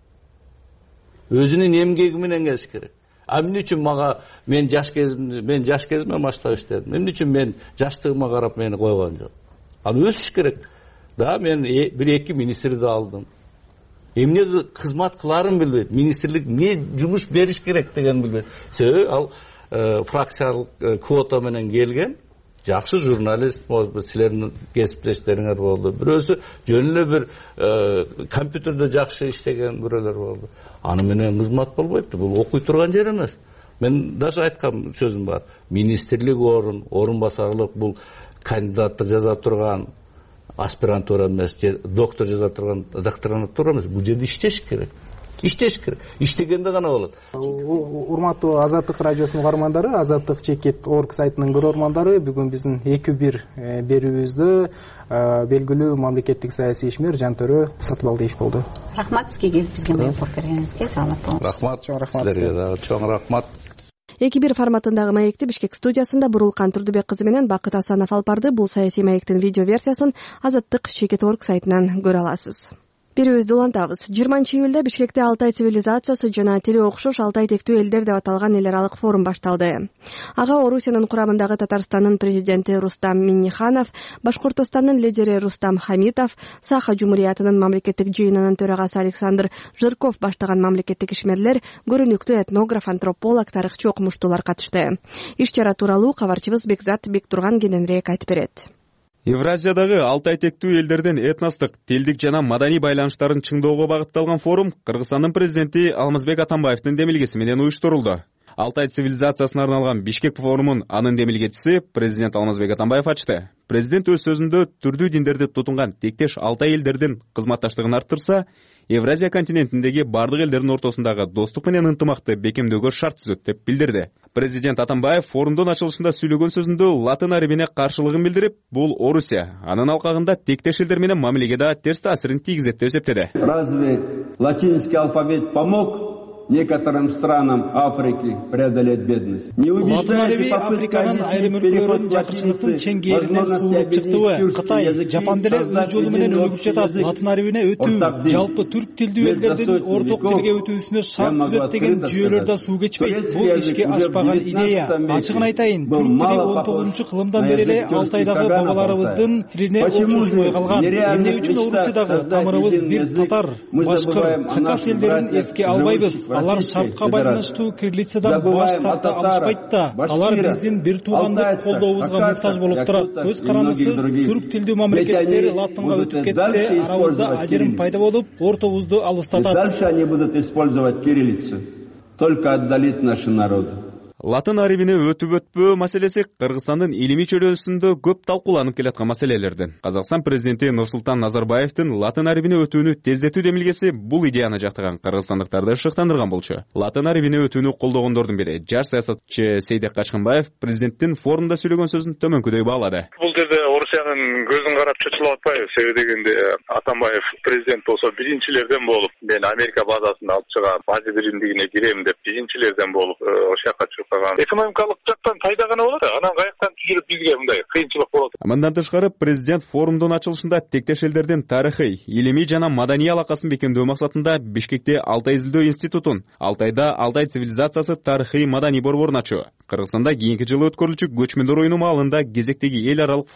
D: Өзүнүн эмгеги менен келиш керек. Эмне үчүн мен жаш кезимде баштап иштедим. Эмне үчүн мен жаштыгыма карап мени койгон жок. Ал өсүш керек. Да, мен бир-эки министрди алдым. Эмне кызмат кыларын билбейт. Министрлик эмне жумуш бериш керек деген билбейт. Себеби ал фракциялык квота менен келген жакшы журналист, может быть, силердин кесиптештериңер болду. Бирөөсү жөн эле бир компьютерде жакшы иштеген бирөөлөр болду. Аны менен кызмат болбойт. Бул окуй турган жер эмес. Мен даже айткан сөзүм бар. Министрлик орун басарлык бул кандидаттык жаза турган аспирантура эмес, доктор жаза турган докторантура эмес. Бул жерде иштеш керек. Иштегенде гана болот.
E: Урматтуу Азаттык радиосунун угармандары, Азаттык чекит орг сайтынын көрөрмандары, бүгүн биздин 2-1 берүүбүздө белгилүү мамлекеттик саясий ишмер Жантөрө Сатыбалдиев болду.
R: Рахмат сизге бизге маектеп бергениңизге. Саламат.
D: Рахмат. Силерге чоң рахмат.
A: 2-1 форматындагы маекти Бишкек студиясында Бурулкан Турдубек кызы менен Бакыт Асанов алып барды. Бул саясий маектин видео версиясын Азаттык чекит орг сайтынан көрө аласыз. Берүүбүздү улантабыз. 20-июлда Бишкекте Алтай цивилизациясы жана тили окшош Алтай тектүү элдер деп аталган эл аралык форум башталды. Ага Орусиянын курамындагы Татарстандын президенти Рустам Минниханов, Башкортостандын лидери Рустам Хамитов, Саха Жумуриятынын мамлекеттик жыйынынын төрагасы Александр Жирков баштаган мамлекеттик ишмерлер, көрүнүктүү этнограф, антрополог, тарыхчы, окумуштуулар катышты. Иш-чара тууралуу кабарчыбыз Бекзат Бектурган кененирээк айтып берет.
G: Евразиядагы Алтай тектүү элдердин этностук, тилдик жана маданий байланыштарын чыңдоого багытталган форум Кыргызстандын президенти Алмазбек Атамбаевдин демилгеси менен уюштурулду. Алтай цивилизациясына арналган Бишкек форумун анын демилгечиси президент Алмазбек Атамбаев ачты. Президент өз сөзүндө түрдүү диндерди тутунган тектеш Алтай элдердин кызматташтыгын арттырса, Евразия континентиндеги бардык элдердин ортосундагы достук менен ынтымакты бекемдөөгө шарт түзөт деп билдирди. Президент Атамбаев форумдун ачылышында сүйлөгөн сөзүндө латын арабине каршылыгын билдирип, бул Орусия, анын алкагында тектеш элдер менен мамилеге терс таасирин тийгизет деп эсептеди.
H: Разве латинский алфавит помог некоторым странам Африки преодолеть бедность?
O: Латын араби Африканын айрым өлкөлөрүнүн жакынчылыктын чеңгээлинен суулуп чыктыбы? Кытай, Жапан деле өз жолу менен өнүгүп жатат. Латын арабине өтүү, жалпы түрк тилдүү элдердин орток тилге өтүүсүнө шарт түзөт деген жүйөлөр да суу кечпейт. Бул ишке ашпаган идея. Ачыгын айтайын, түрк тили 19-кылымдан бери эле Алтайдагы бабаларыбыздын тилине окшошпой калган. Эмне үчүн Орусиядагы тамырыбыз бир татар, башкыр, хакас элдерин эске албайбыз? Алар шартка байланыштуу кириллицадан баш тарта алышпайт да. Алар биздин бир туугандык колдообузга муктаж болуп турат. Көз карандысыз түрк тилдүү мамлекеттер латынга өтүп кетсе, арабызда ажырым пайда болуп, ортобузду алыстатат.
H: Дальше они будут использовать кириллицу. Только отдалит наши народы.
G: Латын арабине өтүп маселеси Кыргызстандын илимий чөйрөсүндө көп талкууланып келаткан маселелерден. Казакстан президенти Нурсултан Назарбаевдин латын арабине өтүүнү тездетүү демилгеси бул идеяны жактаган кыргызстандыктарды шыктандырган болчу. Латын арабине өтүүнү колдогондордун бири жаш саясатчы Сейдек Качкынбаев президенттин форумда сүйлөгөн сөзүн төмөнкүдөй баалады.
W: Бул жерде Орусиянын көзүн карап чочулуп атпайбыз. Себеби дегенде Атамбаев президент болсо биринчилерден болуп, мен Америка базасында алып чыгам, база биримдигине кирем деп биринчилерден болуп ошол жака чыккан. Экономикалык жактан пайда гана болот, анан каяктан түзүлүп бизге мындай кыйынчылык болот.
G: Мындан тышкары президент форумдун ачылышында тектеш элдердин тарыхый, илимий жана маданий алакасын бекемдөө максатында Бишкекте Алтай изилдөө институтун, Алтайда Алтай цивилизациясы тарыхый маданий борборун ачуу, Кыргызстанда кийинки жылы өткөрүлчү көчмөндөр оюну маалында кезектеги эл аралык форум өткөрүү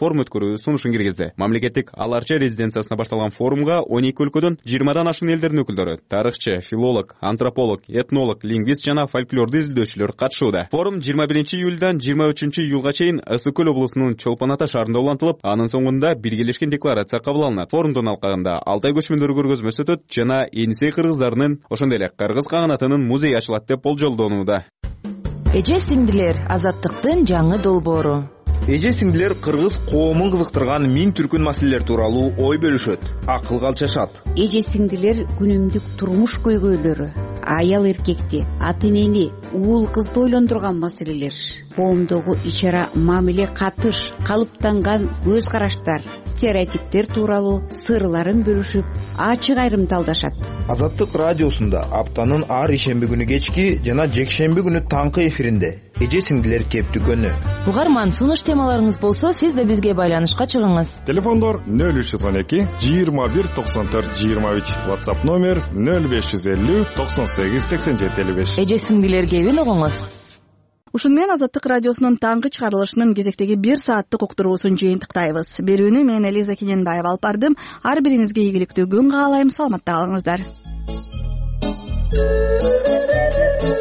G: сунушун киргизди. Мамлекеттик Ал Арча резиденциясында башталган форумга 12 өлкөдөн 20дан ашуун элдердин өкүлдөрү, тарыхчы, филолог, антрополог, этнолог, лингвист жана фольклорду изилдөөчүлөр катышууда. Форум 21 июльдан 23 июлга чейин Ысык көл облусунун Чолпон Ата шаарында улантылып, анын соңунда биргелешкен декларация кабыл алынат. Форумдун алкагында Алтай көчмөндөрү көргөзмөсү өтөт жана Энисей кыргыздарынын, ошондой эле кыргыз каганатынын музей ачылат деп болжолдонууда.
P: Эже сиңдилер, азаттыктын жаңы долбоору.
Q: Эже сиңдилер кыргыз коомун кызыктырган миң түркүн маселелер тууралуу ой бөлүшөт, акылга алчашат.
R: Эже сиңдилер күнүмдүк турмуш көйгөйлөрү, аял эркекти, ата энени, уул кызды ойлондурган маселелер, коомдогу ичара мамиле катыш, калыптанган көз караштар, стереотиптер тууралуу сырларын бөлүшүп, ачык айрымталдашат.
Q: Азаттык радиосунда аптанын ар ишемби күнү кечки жана жекшемби күнү таңкы эфиринде эже сиңдилер кеп дүкөнү.
P: Угарман, сунуш темаларыңыз болсо, сиз да бизге байланышка чыгыңыз.
S: Телефондор 0312 21 94 23, WhatsApp номер 0550 98 87 55.
P: Эже сиңдилер кебин угуңуз.
A: Ушун менен Азаттык радиосунун таңкы чыгарылышынын кезектеги 1 сааттык уктуруусун жыйынтыктайбыз. Берүүнү мен Элиза Кененбаева алып бардым. Ар бириңизге ийгиликтүү күн каалайм. Саламатта калыңыздар.